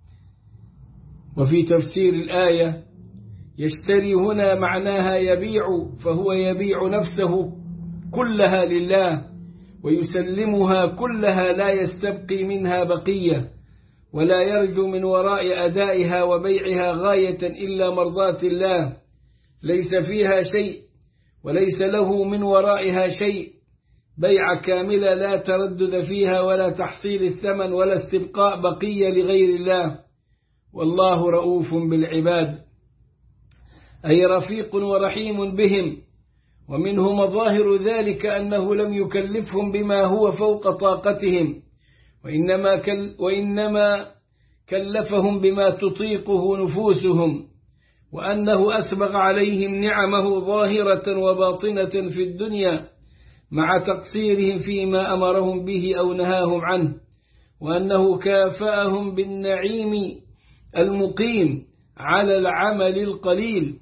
وفي تفسير الآية: يشتري هنا معناها يبيع، فهو يبيع نفسه كلها لله ويسلمها كلها لا يستبقي منها بقية، ولا يرجو من وراء أدائها وبيعها غاية إلا مرضات الله، ليس فيها شيء وليس له من ورائها شيء، بيع كاملة لا تردد فيها ولا تحصيل الثمن ولا استبقاء بقية لغير الله. والله رؤوف بالعباد، أي رفيق ورحيم بهم. ومنه مظاهر ذلك أنه لم يكلفهم بما هو فوق طاقتهم، وإنما, كل وإنما كلفهم بما تطيقه نفوسهم، وأنه أسبغ عليهم نعمه ظاهرة وباطنة في الدنيا مع تقصيرهم فيما أمرهم به أو نهاهم عنه، وأنه كافأهم بالنعيم المقيم على العمل القليل،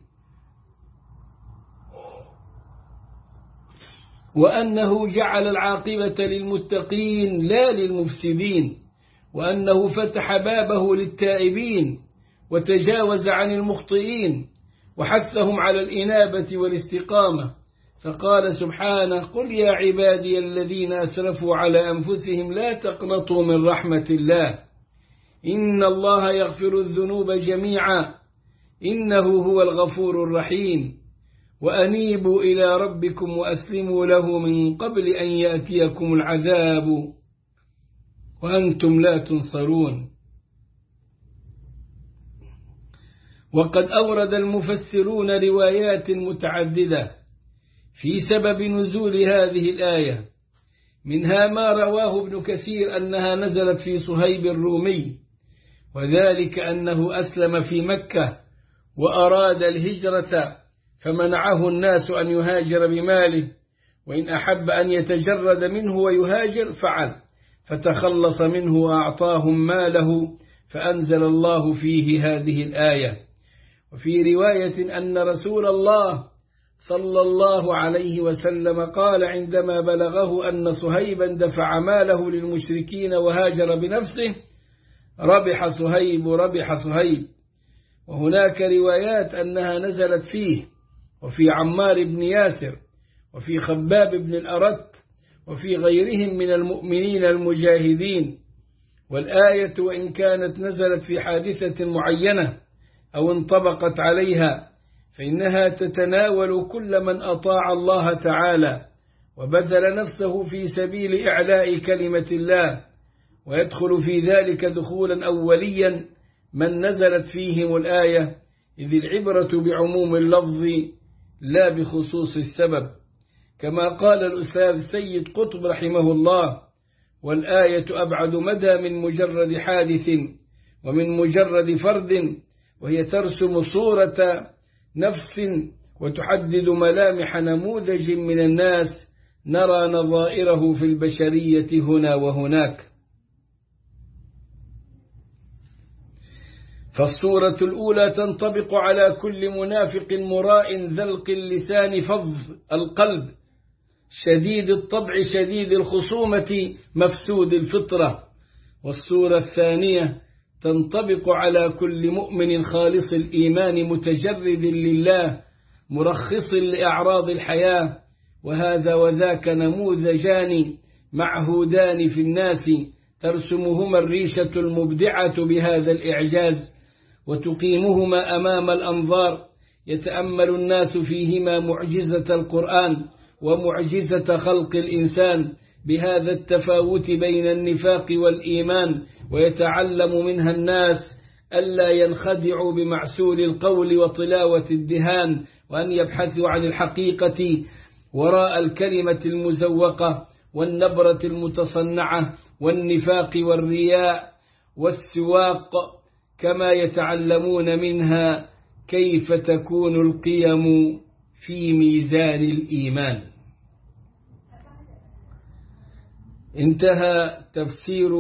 وأنه جعل العاقبة للمتقين لا للمفسدين، وأنه فتح بابه للتائبين وتجاوز عن المخطئين وحثهم على الإنابة والاستقامة، فقال سبحانه: قل يا عبادي الذين أسرفوا على أنفسهم لا تقنطوا من رحمة الله إن الله يغفر الذنوب جميعا إنه هو الغفور الرحيم، وأنيبوا إلى ربكم وأسلموا له من قبل أن يأتيكم العذاب وأنتم لا تنصرون. وقد أورد المفسرون روايات متعددة في سبب نزول هذه الآية، منها ما رواه ابن كثير أنها نزلت في صهيب الرومي، وذلك أنه أسلم في مكة وأراد الهجرة فمنعه الناس أن يهاجر بماله، وإن أحب أن يتجرد منه ويهاجر فعل، فتخلص منه وأعطاهم ماله، فأنزل الله فيه هذه الآية. وفي رواية أن رسول الله صلى الله عليه وسلم قال عندما بلغه أن صهيبا دفع ماله للمشركين وهاجر بنفسه: ربح صهيب ربح صهيب. وهناك روايات أنها نزلت فيه، وفي عمار بن ياسر، وفي خباب بن الأرت، وفي غيرهم من المؤمنين المجاهدين. والآية وإن كانت نزلت في حادثة معينة أو انطبقت عليها، فإنها تتناول كل من أطاع الله تعالى وبذل نفسه في سبيل إعلاء كلمة الله، ويدخل في ذلك دخولا أوليا من نزلت فيهم الآية، إذ العبرة بعموم اللفظ لا بخصوص السبب، كما قال الأستاذ سيد قطب رحمه الله: والآية أبعد مدى من مجرد حادث ومن مجرد فرد، وهي ترسم صورة نفس وتحدد ملامح نموذج من الناس نرى نظائره في البشرية هنا وهناك. فالصورة الأولى تنطبق على كل منافق مراء ذلق اللسان فظ القلب شديد الطبع شديد الخصومة مفسود الفطرة. والصورة الثانية تنطبق على كل مؤمن خالص الإيمان متجرد لله مرخص لأعراض الحياة، وهذا وذاك نموذجان معهودان في الناس ترسمهما الريشة المبدعة بهذا الإعجاز وتقيمهما أمام الأنظار، يتأمل الناس فيهما معجزة القرآن ومعجزة خلق الإنسان بهذا التفاوت بين النفاق والإيمان، ويتعلم منها الناس ألا ينخدعوا بمعسول القول وطلاوة الدهان، وأن يبحثوا عن الحقيقة وراء الكلمة المزوقة والنبرة المتصنعة والنفاق والرياء والسواق، كما يتعلمون منها كيف تكون القيم في ميزان الإيمان. انتهى تفسير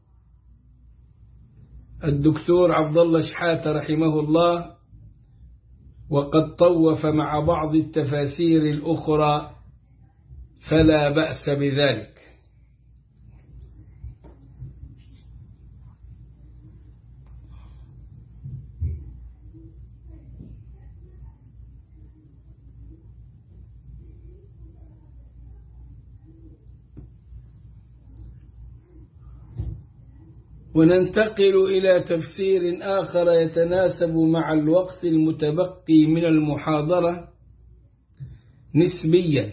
الدكتور عبد الله شحاتة رحمه الله، وقد طوف مع بعض التفاسير الأخرى فلا بأس بذلك. وننتقل إلى تفسير آخر يتناسب مع الوقت المتبقي من المحاضرة نسبيا،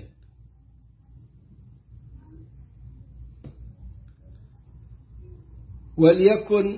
وليكن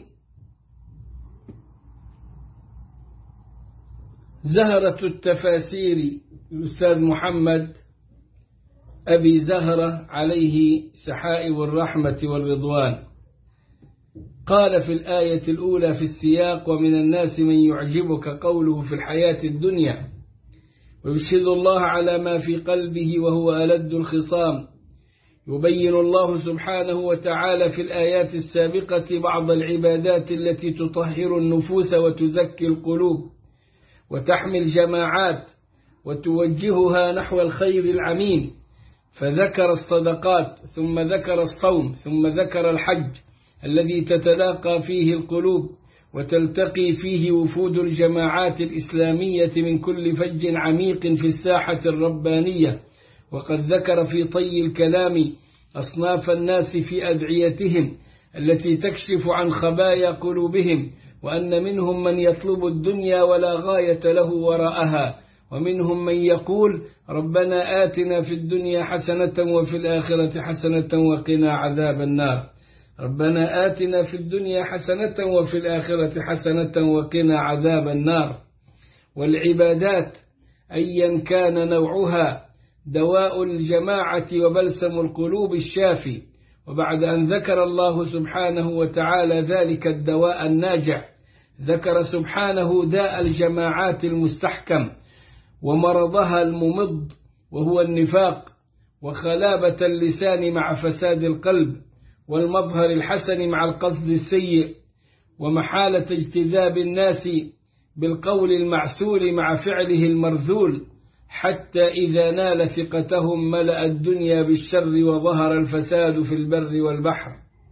زهرة التفاسير الأستاذ محمد أبي زهرة عليه سحائب الرحمة والرضوان. قال في الآية الأولى في السياق: ومن الناس من يعجبك قوله في الحياة الدنيا ويشهد الله على ما في قلبه وهو ألد الخصام. يبين الله سبحانه وتعالى في الآيات السابقة بعض العبادات التي تطهر النفوس وتزكي القلوب وتحمي الجماعات وتوجهها نحو الخير العميم، فذكر الصدقات ثم ذكر الصوم ثم ذكر الحج الذي تتلاقى فيه القلوب وتلتقي فيه وفود الجماعات الإسلامية من كل فج عميق في الساحة الربانية. وقد ذكر في طي الكلام أصناف الناس في أدعيتهم التي تكشف عن خبايا قلوبهم، وأن منهم من يطلب الدنيا ولا غاية له وراءها، ومنهم من يقول ربنا آتنا في الدنيا حسنة وفي الآخرة حسنة وقنا عذاب النار. ربنا آتنا في الدنيا حسنة وفي الآخرة حسنة وقنا عذاب النار. والعبادات أيا كان نوعها دواء الجماعة وبلسم القلوب الشافي. وبعد أن ذكر الله سبحانه وتعالى ذلك الدواء الناجع، ذكر سبحانه داء الجماعات المستحكم ومرضها الممض وهو النفاق، وخلابة اللسان مع فساد القلب، والمظهر الحسن مع القصد السيء، ومحالة اجتذاب الناس بالقول المعسول مع فعله المرذول، حتى إذا نال ثقتهم ملأ الدنيا بالشر وظهر الفساد في البر والبحر.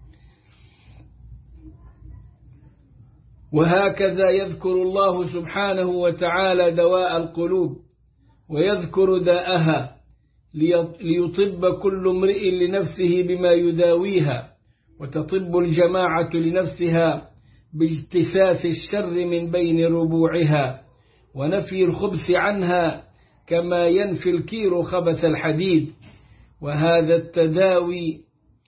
وهكذا يذكر الله سبحانه وتعالى دواء القلوب ويذكر داءها، ليطب كل امرئ لنفسه بما يداويها، وتطب الجماعة لنفسها باجتثاث الشر من بين ربوعها ونفي الخبث عنها، كما ينفي الكير خبث الحديد. وهذا التداوي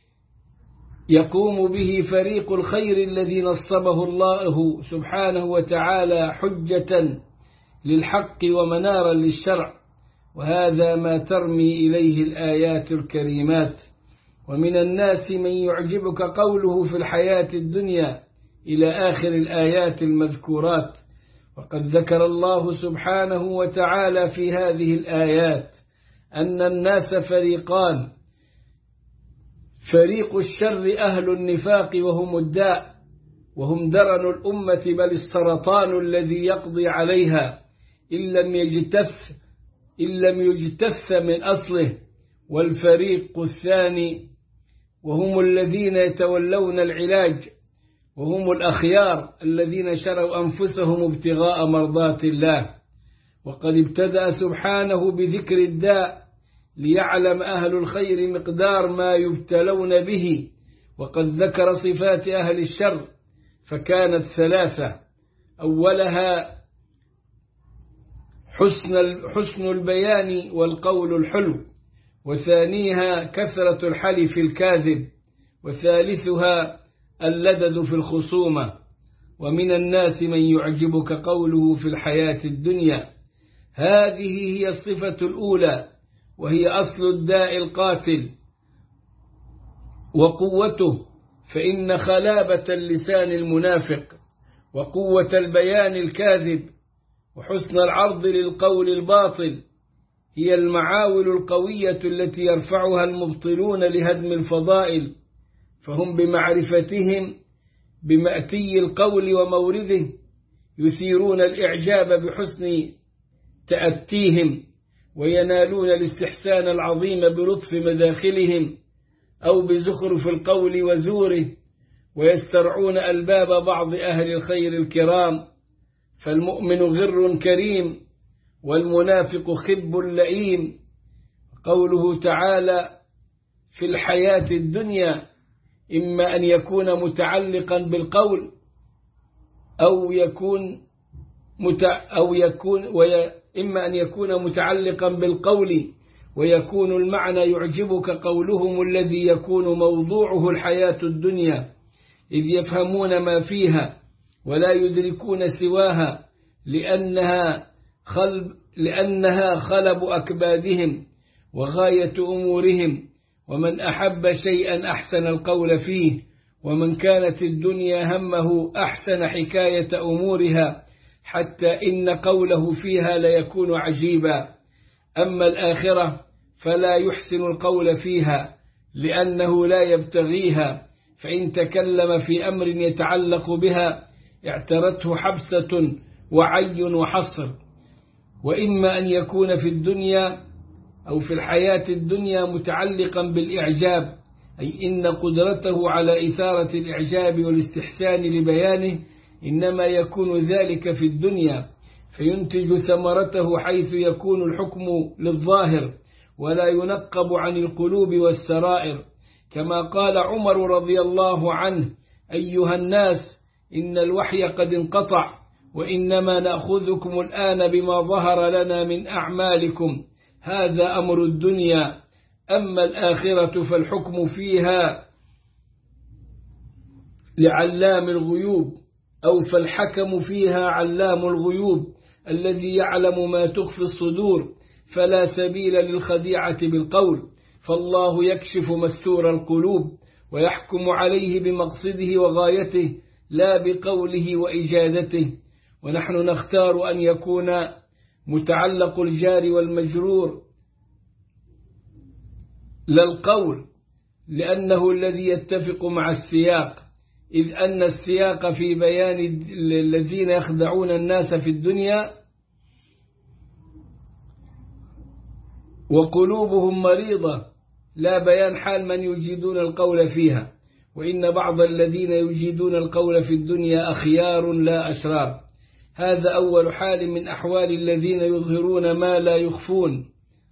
يقوم به فريق الخير الذي نصبه الله سبحانه وتعالى حجة للحق ومنارا للشرع، وهذا ما ترمي إليه الآيات الكريمات. ومن الناس من يعجبك قوله في الحياة الدنيا إلى آخر الآيات المذكورات. وقد ذكر الله سبحانه وتعالى في هذه الآيات أن الناس فريقان: فريق الشر أهل النفاق وهم الداء، وهم درن الأمة بل السرطان الذي يقضي عليها إن لم يجتث إن لم يجتث من أصله. والفريق الثاني وهم الذين يتولون العلاج، وهم الأخيار الذين شروا أنفسهم ابتغاء مرضات الله. وقد ابتدأ سبحانه بذكر الداء ليعلم أهل الخير مقدار ما يبتلون به، وقد ذكر صفات أهل الشر فكانت ثلاثة: أولها حسن حسن البيان والقول الحلو، وثانيها كثرة الحلف الكاذب، وثالثها اللدد في الخصومة. ومن الناس من يعجبك قوله في الحياة الدنيا. هذه هي الصفة الأولى، وهي أصل الداء القاتل وقوته، فإن خلابة اللسان المنافق وقوة البيان الكاذب وحسن العرض للقول الباطل هي المعاول القوية التي يرفعها المبطلون لهدم الفضائل، فهم بمعرفتهم بمأتي القول ومورده يثيرون الإعجاب بحسن تأتيهم، وينالون الاستحسان العظيم بلطف مداخلهم أو بزخرف القول وزوره، ويسترعون ألباب بعض أهل الخير الكرام. فالمؤمن غر كريم، والمنافق خب لئيم. قوله تعالى في الحياة الدنيا إما أن يكون متعلقا بالقول أو يكون متع أو يكون وي إما أن يكون متعلقا بالقول ويكون المعنى يعجبك قولهم الذي يكون موضوعه الحياة الدنيا، إذ يفهمون ما فيها ولا يدركون سواها، لأنها خلب لأنها خلب أكبادهم وغاية أمورهم. ومن أحب شيئا أحسن القول فيه، ومن كانت الدنيا همه أحسن حكاية أمورها، حتى إن قوله فيها ليكون عجيبا. أما الآخرة فلا يحسن القول فيها، لأنه لا يبتغيها، فإن تكلم في أمر يتعلق بها اعترته حبسة وعي وحصر. وإما أن يكون في الدنيا أو في الحياة الدنيا متعلقا بالإعجاب، أي إن قدرته على إثارة الإعجاب والاستحسان لبيانه إنما يكون ذلك في الدنيا، فينتج ثمرته حيث يكون الحكم للظاهر ولا ينقب عن القلوب والسرائر، كما قال عمر رضي الله عنه: أيها الناس، إن الوحي قد انقطع، وإنما نأخذكم الآن بما ظهر لنا من أعمالكم، هذا أمر الدنيا. أما الآخرة فالحكم فيها لعلام الغيوب، أو فالحكم فيها علام الغيوب الذي يعلم ما تخفي الصدور، فلا سبيل للخديعة بالقول، فالله يكشف مستور القلوب ويحكم عليه بمقصده وغايته لا بقوله وإجادته. ونحن نختار أن يكون متعلق الجار والمجرور لا القول، لأنه الذي يتفق مع السياق، إذ أن السياق في بيان الذين يخدعون الناس في الدنيا وقلوبهم مريضة، لا بيان حال من يجيدون القول فيها. وإن بعض الذين يجيدون القول في الدنيا أخيار لا أشرار. هذا أول حال من أحوال الذين يظهرون ما لا يخفون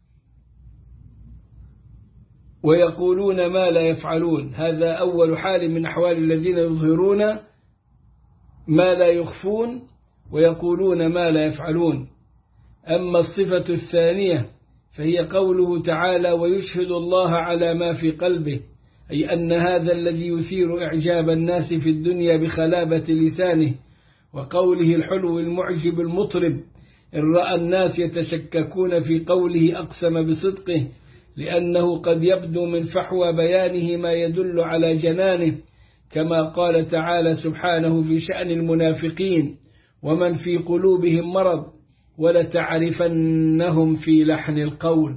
ويقولون ما لا يفعلون. هذا أول حال من أحوال الذين يظهرون ما لا يخفون ويقولون ما لا يفعلون. أما الصفة الثانية فهي قوله تعالى: ويشهد الله على ما في قلبه، أي أن هذا الذي يثير إعجاب الناس في الدنيا بخلابة لسانه وقوله الحلو المعجب المطرب، إن رأى الناس يتشككون في قوله أقسم بصدقه، لأنه قد يبدو من فحوى بيانه ما يدل على جنانه، كما قال تعالى سبحانه في شأن المنافقين: ومن في قلوبهم مرض ولتعرفنهم في لحن القول.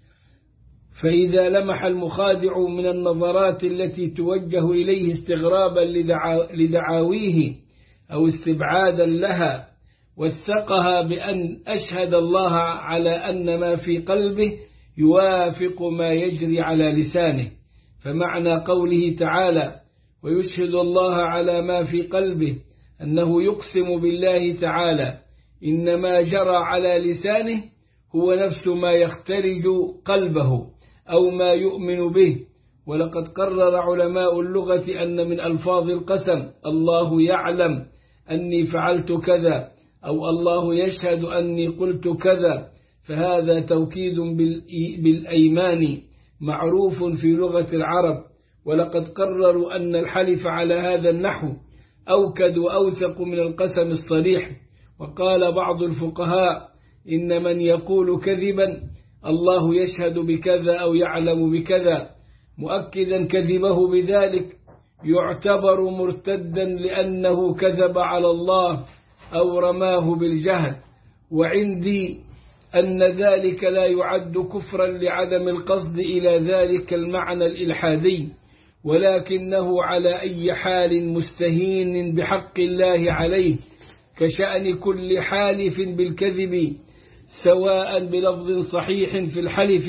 فإذا لمح المخادع من النظرات التي توجه إليه استغرابا لدعاويه أو استبعادا لها، وثقها بأن أشهد الله على أن ما في قلبه يوافق ما يجري على لسانه، فمعنى قوله تعالى: ويشهد الله على ما في قلبه أنه يقسم بالله تعالى إن ما جرى على لسانه هو نفس ما يخترج قلبه أو ما يؤمن به. ولقد قرر علماء اللغة أن من ألفاظ القسم الله يعلم أني فعلت كذا، أو الله يشهد أني قلت كذا، فهذا توكيد بالأيمان معروف في لغة العرب. ولقد قرروا أن الحلف على هذا النحو أوكد وأوثق من القسم الصريح. وقال بعض الفقهاء: إن من يقول كذبا الله يشهد بكذا أو يعلم بكذا، مؤكدا كذبه بذلك يعتبر مرتدا لأنه كذب على الله أو رماه بالجهل. وعندي أن ذلك لا يعد كفرا لعدم القصد إلى ذلك المعنى الإلحادي، ولكنه على أي حال مستهين بحق الله عليه، كشأن كل حالف بالكذب، سواء بلفظ صحيح في الحلف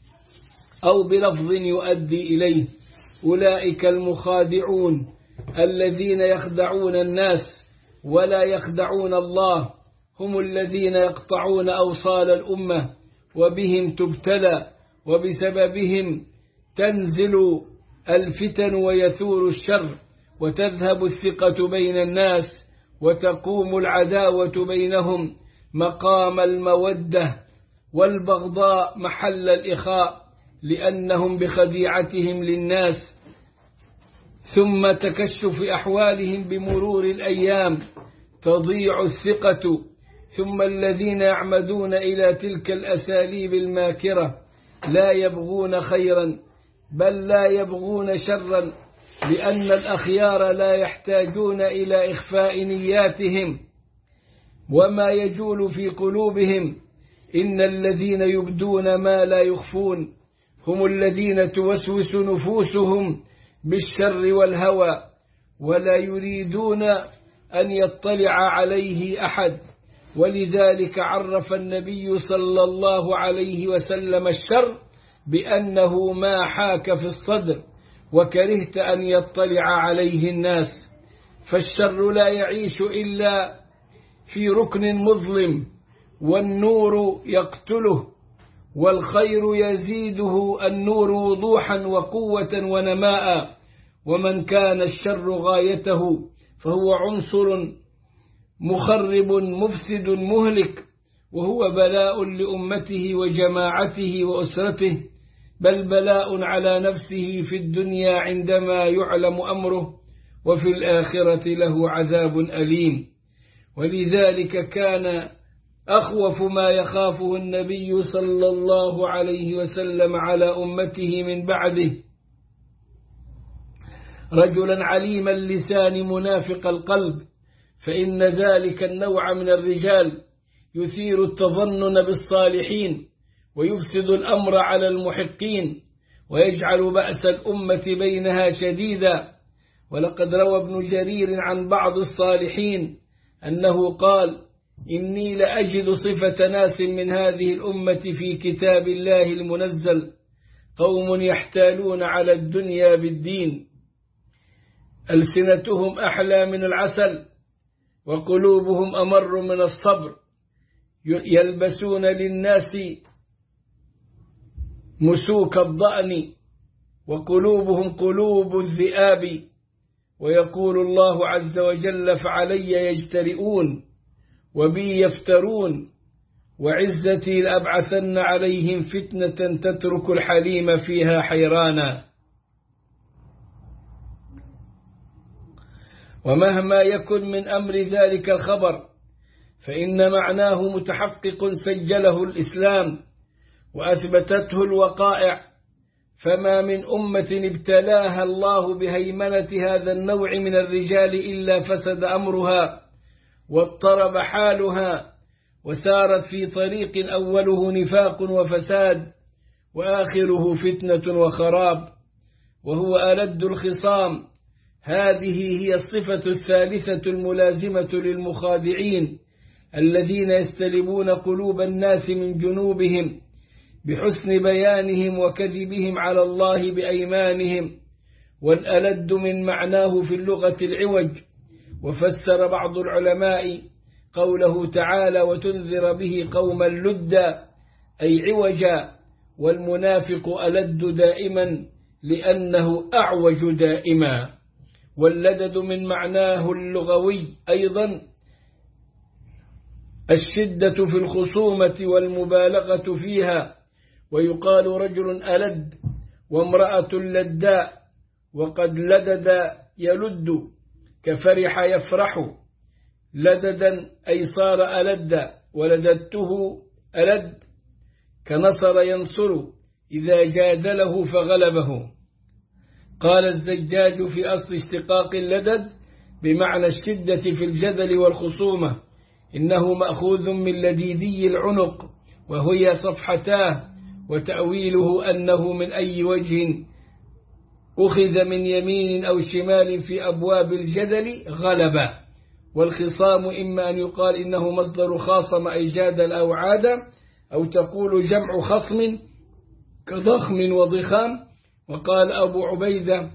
أو بلفظ يؤدي إليه. أولئك المخادعون الذين يخدعون الناس ولا يخدعون الله هم الذين يقطعون أوصال الأمة وبهم تبتلى، وبسببهم تنزل الفتن ويثور الشر، وتذهب الثقة بين الناس، وتقوم العداوة بينهم مقام المودة، والبغضاء محل الإخاء، لأنهم بخديعتهم للناس ثم تكشف أحوالهم بمرور الأيام تضيع الثقة. ثم الذين يعمدون إلى تلك الأساليب الماكرة لا يبغون خيرا بل لا يبغون شرا، لأن الأخيار لا يحتاجون إلى إخفاء نياتهم وما يجول في قلوبهم. إن الذين يبدون ما لا يخفون هم الذين توسوس نفوسهم بالشر والهوى، ولا يريدون أن يطلع عليه أحد. ولذلك عرف النبي صلى الله عليه وسلم الشر بأنه ما حاك في الصدر وكرهت أن يطلع عليه الناس. فالشر لا يعيش إلا في ركن مظلم، والنور يقتله، والخير يزيده النور وضوحا وقوة ونماء. ومن كان الشر غايته فهو عنصر مخرب مفسد مهلك، وهو بلاء لأمته وجماعته وأسرته، بل بلاء على نفسه في الدنيا عندما يعلم أمره، وفي الآخرة له عذاب أليم. ولذلك كان أخوف ما يخافه النبي صلى الله عليه وسلم على أمته من بعده رجلا عليم اللسان منافق القلب، فإن ذلك النوع من الرجال يثير التظنن بالصالحين ويفسد الأمر على المحقين ويجعل بأس الأمة بينها شديدا. ولقد روى ابن جرير عن بعض الصالحين أنه قال: إني لأجد صفة ناس من هذه الأمة في كتاب الله المنزل، قوم يحتالون على الدنيا بالدين، ألسنتهم أحلى من العسل وقلوبهم أمر من الصبر، يلبسون للناس مسوك الضأن وقلوبهم قلوب الذئاب، ويقول الله عز وجل: فعلي يجترئون وبي يفترون وعزتي لأبعثن عليهم فتنة تترك الحليم فيها حيرانا. ومهما يكن من أمر ذلك الخبر فإن معناه متحقق سجله الإسلام وأثبتته الوقائع، فما من أمة ابتلاها الله بهيمنة هذا النوع من الرجال إلا فسد أمرها واضطرب حالها وسارت في طريق أوله نفاق وفساد وآخره فتنة وخراب، وهو ألد الخصام. هذه هي الصفة الثالثة الملازمة للمخادعين الذين يستلبون قلوب الناس من جنوبهم بحسن بيانهم وكذبهم على الله بأيمانهم. والألد من معناه في اللغة العوج، وفسر بعض العلماء قوله تعالى: وتنذر به قوما لدا، أي عوجا. والمنافق ألد دائما لأنه أعوج دائما. واللدد من معناه اللغوي أيضا الشدة في الخصومة والمبالغة فيها، ويقال رجل ألد وامرأة لداء، وقد لدد يلد كفرح يفرح، لددا أي صار ألد، ولددته ألد كنصر ينصر إذا جادله فغلبه. قال الزجاج في أصل اشتقاق اللدد بمعنى الشدة في الجدل والخصومة، إنه مأخوذ من لديدي العنق وهي صفحتاه، وتأويله أنه من أي وجه أخذ من يمين أو شمال في أبواب الجدل غلبة. والخصام إما أن يقال إنه مصدر خاصم أي جادل أو عاد، أو تقول جمع خصم كضخم وضخام. وقال أبو عبيدة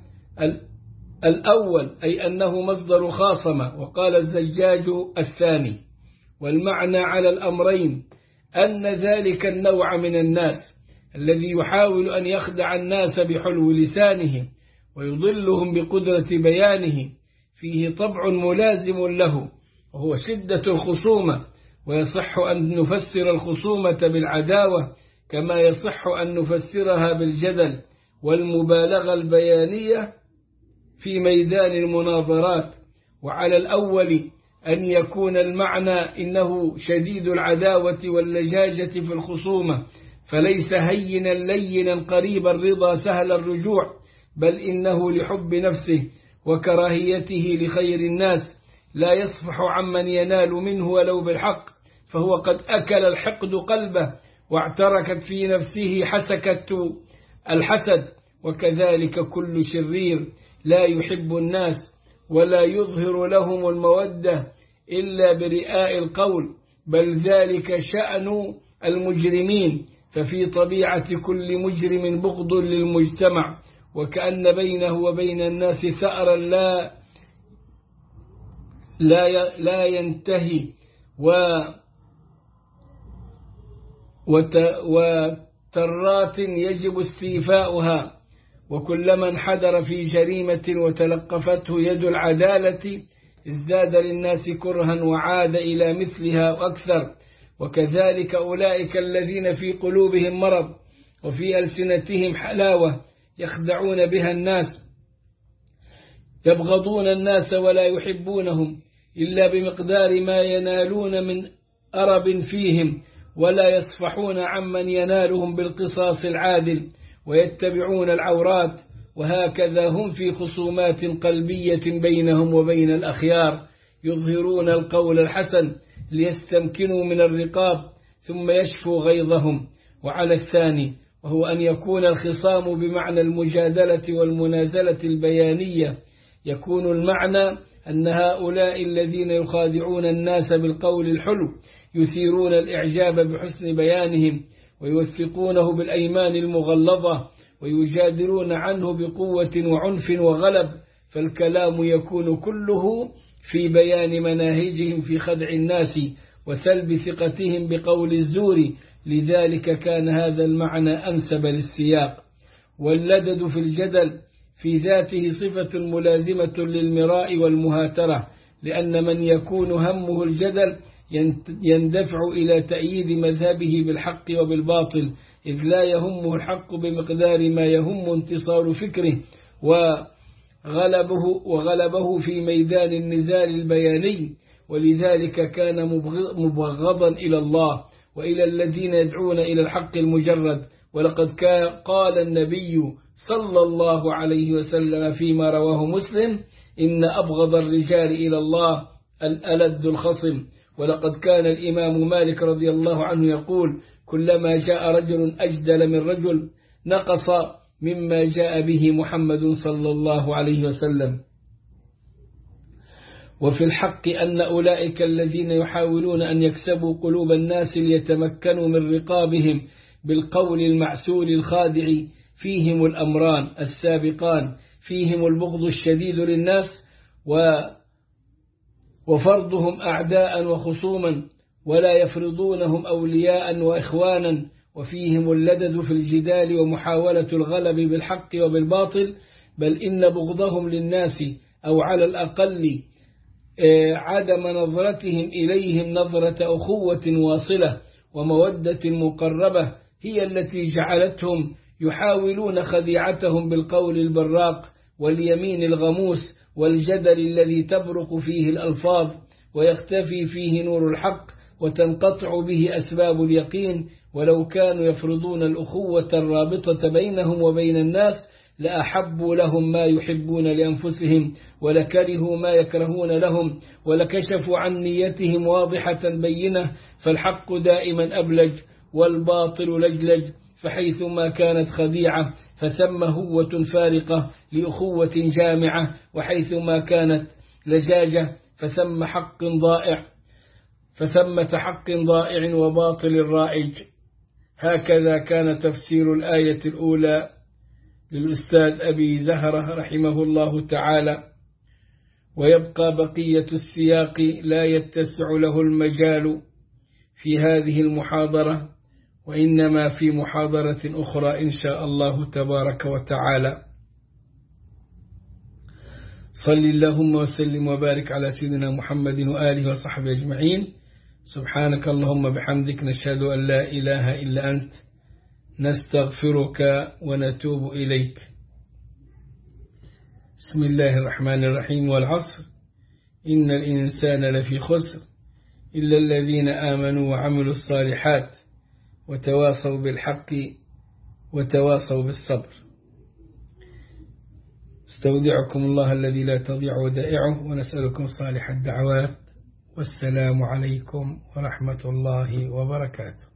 الأول أي أنه مصدر خاصم، وقال الزجاج الثاني. والمعنى على الأمرين أن ذلك النوع من الناس الذي يحاول أن يخدع الناس بحلو لسانه ويضلهم بقدرة بيانه فيه طبع ملازم له، وهو شدة الخصومة. ويصح أن نفسر الخصومة بالعداوة كما يصح أن نفسرها بالجدل والمبالغة البيانية في ميدان المناظرات. وعلى الأول أن يكون المعنى إنه شديد العداوة واللجاجة في الخصومة، فليس هينا لينا قريب الرضا سهل الرجوع، بل إنه لحب نفسه وكراهيته لخير الناس لا يصفح عمن ينال منه ولو بالحق، فهو قد أكل الحقد قلبه واعتركت في نفسه حسكة الحسد. وكذلك كل شرير لا يحب الناس ولا يظهر لهم المودة إلا برئاء القول، بل ذلك شأن المجرمين. ففي طبيعة كل مجرم بغض للمجتمع، وكأن بينه وبين الناس ثأرا لا لا لا ينتهي و وترات يجب استيفاؤها. وكلما انحدر في جريمة وتلقفته يد العدالة ازداد للناس كرها وعاد إلى مثلها وأكثر. وكذلك أولئك الذين في قلوبهم مرض وفي ألسنتهم حلاوة يخدعون بها الناس، يبغضون الناس ولا يحبونهم إلا بمقدار ما ينالون من أرب فيهم ولا يصفحون عمن ينالهم بالقصاص العادل ويتبعون العورات، وهكذا هم في خصومات قلبية بينهم وبين الأخيار يظهرون القول الحسن ليستمكنوا من الرقاب ثم يشفوا غيظهم. وعلى الثاني وهو أن يكون الخصام بمعنى المجادلة والمنازلة البيانية، يكون المعنى أن هؤلاء الذين يخادعون الناس بالقول الحلو يثيرون الإعجاب بحسن بيانهم ويوثقونه بالأيمان المغلظة ويجادلون عنه بقوة وعنف وغلب، فالكلام يكون كله في بيان مناهجهم في خدع الناس وسلب ثقتهم بقول الزور، لذلك كان هذا المعنى أنسب للسياق. واللدد في الجدل في ذاته صفة ملازمة للمراء والمهاترة، لأن من يكون همه الجدل يندفع إلى تأييد مذهبه بالحق وبالباطل، إذ لا يهمه الحق بمقدار ما يهم انتصار فكره وغلبه, وغلبه في ميدان النزال البياني، ولذلك كان مبغضا إلى الله وإلى الذين يدعون إلى الحق المجرد. ولقد قال النبي صلى الله عليه وسلم فيما رواه مسلم: إن أبغض الرجال إلى الله الألد الخصم. ولقد كان الإمام مالك رضي الله عنه يقول: كلما جاء رجل أجدل من رجل نقص مما جاء به محمد صلى الله عليه وسلم. وفي الحق أن أولئك الذين يحاولون أن يكسبوا قلوب الناس ليتمكنوا من رقابهم بالقول المعسول الخادع فيهم الأمران السابقان، فيهم البغض الشديد للناس وفرضهم أعداء وخصوما ولا يفرضونهم أولياء وإخوانا، وفيهم اللدد في الجدال ومحاولة الغلب بالحق وبالباطل، بل إن بغضهم للناس أو على الأقل عدم نظرتهم إليهم نظرة أخوة واصلة ومودة مقربة هي التي جعلتهم يحاولون خديعتهم بالقول البراق واليمين الغموس والجدل الذي تبرق فيه الألفاظ ويختفي فيه نور الحق وتنقطع به أسباب اليقين. ولو كانوا يفرضون الأخوة الرابطة بينهم وبين الناس لأحبوا لهم ما يحبون لأنفسهم ولكرهوا ما يكرهون لهم ولكشفوا عن نيتهم واضحة بينة، فالحق دائما أبلج والباطل لجلج، فحيثما كانت خديعة فثم هوة فارقة لأخوة جامعة، وحيثما كانت لجاجة فثم حق ضائع فثمة حق ضائع وباطل رائج. هكذا كان تفسير الآية الأولى للأستاذ أبي زهرة رحمه الله تعالى. ويبقى بقية السياق لا يتسع له المجال في هذه المحاضرة، وإنما في محاضرة أخرى إن شاء الله تبارك وتعالى. صل اللهم وسلم وبارك على سيدنا محمد وآله وصحبه أجمعين. سبحانك اللهم بحمدك، نشهد أن لا إله إلا أنت، نستغفرك ونتوب إليك. بسم الله الرحمن الرحيم. والعصر إن الإنسان لفي خسر إلا الذين آمنوا وعملوا الصالحات وتواصوا بالحق وتواصوا بالصبر. استودعكم الله الذي لا تضيع ودائعه، ونسألكم صالح الدعوات، والسلام عليكم ورحمة الله وبركاته.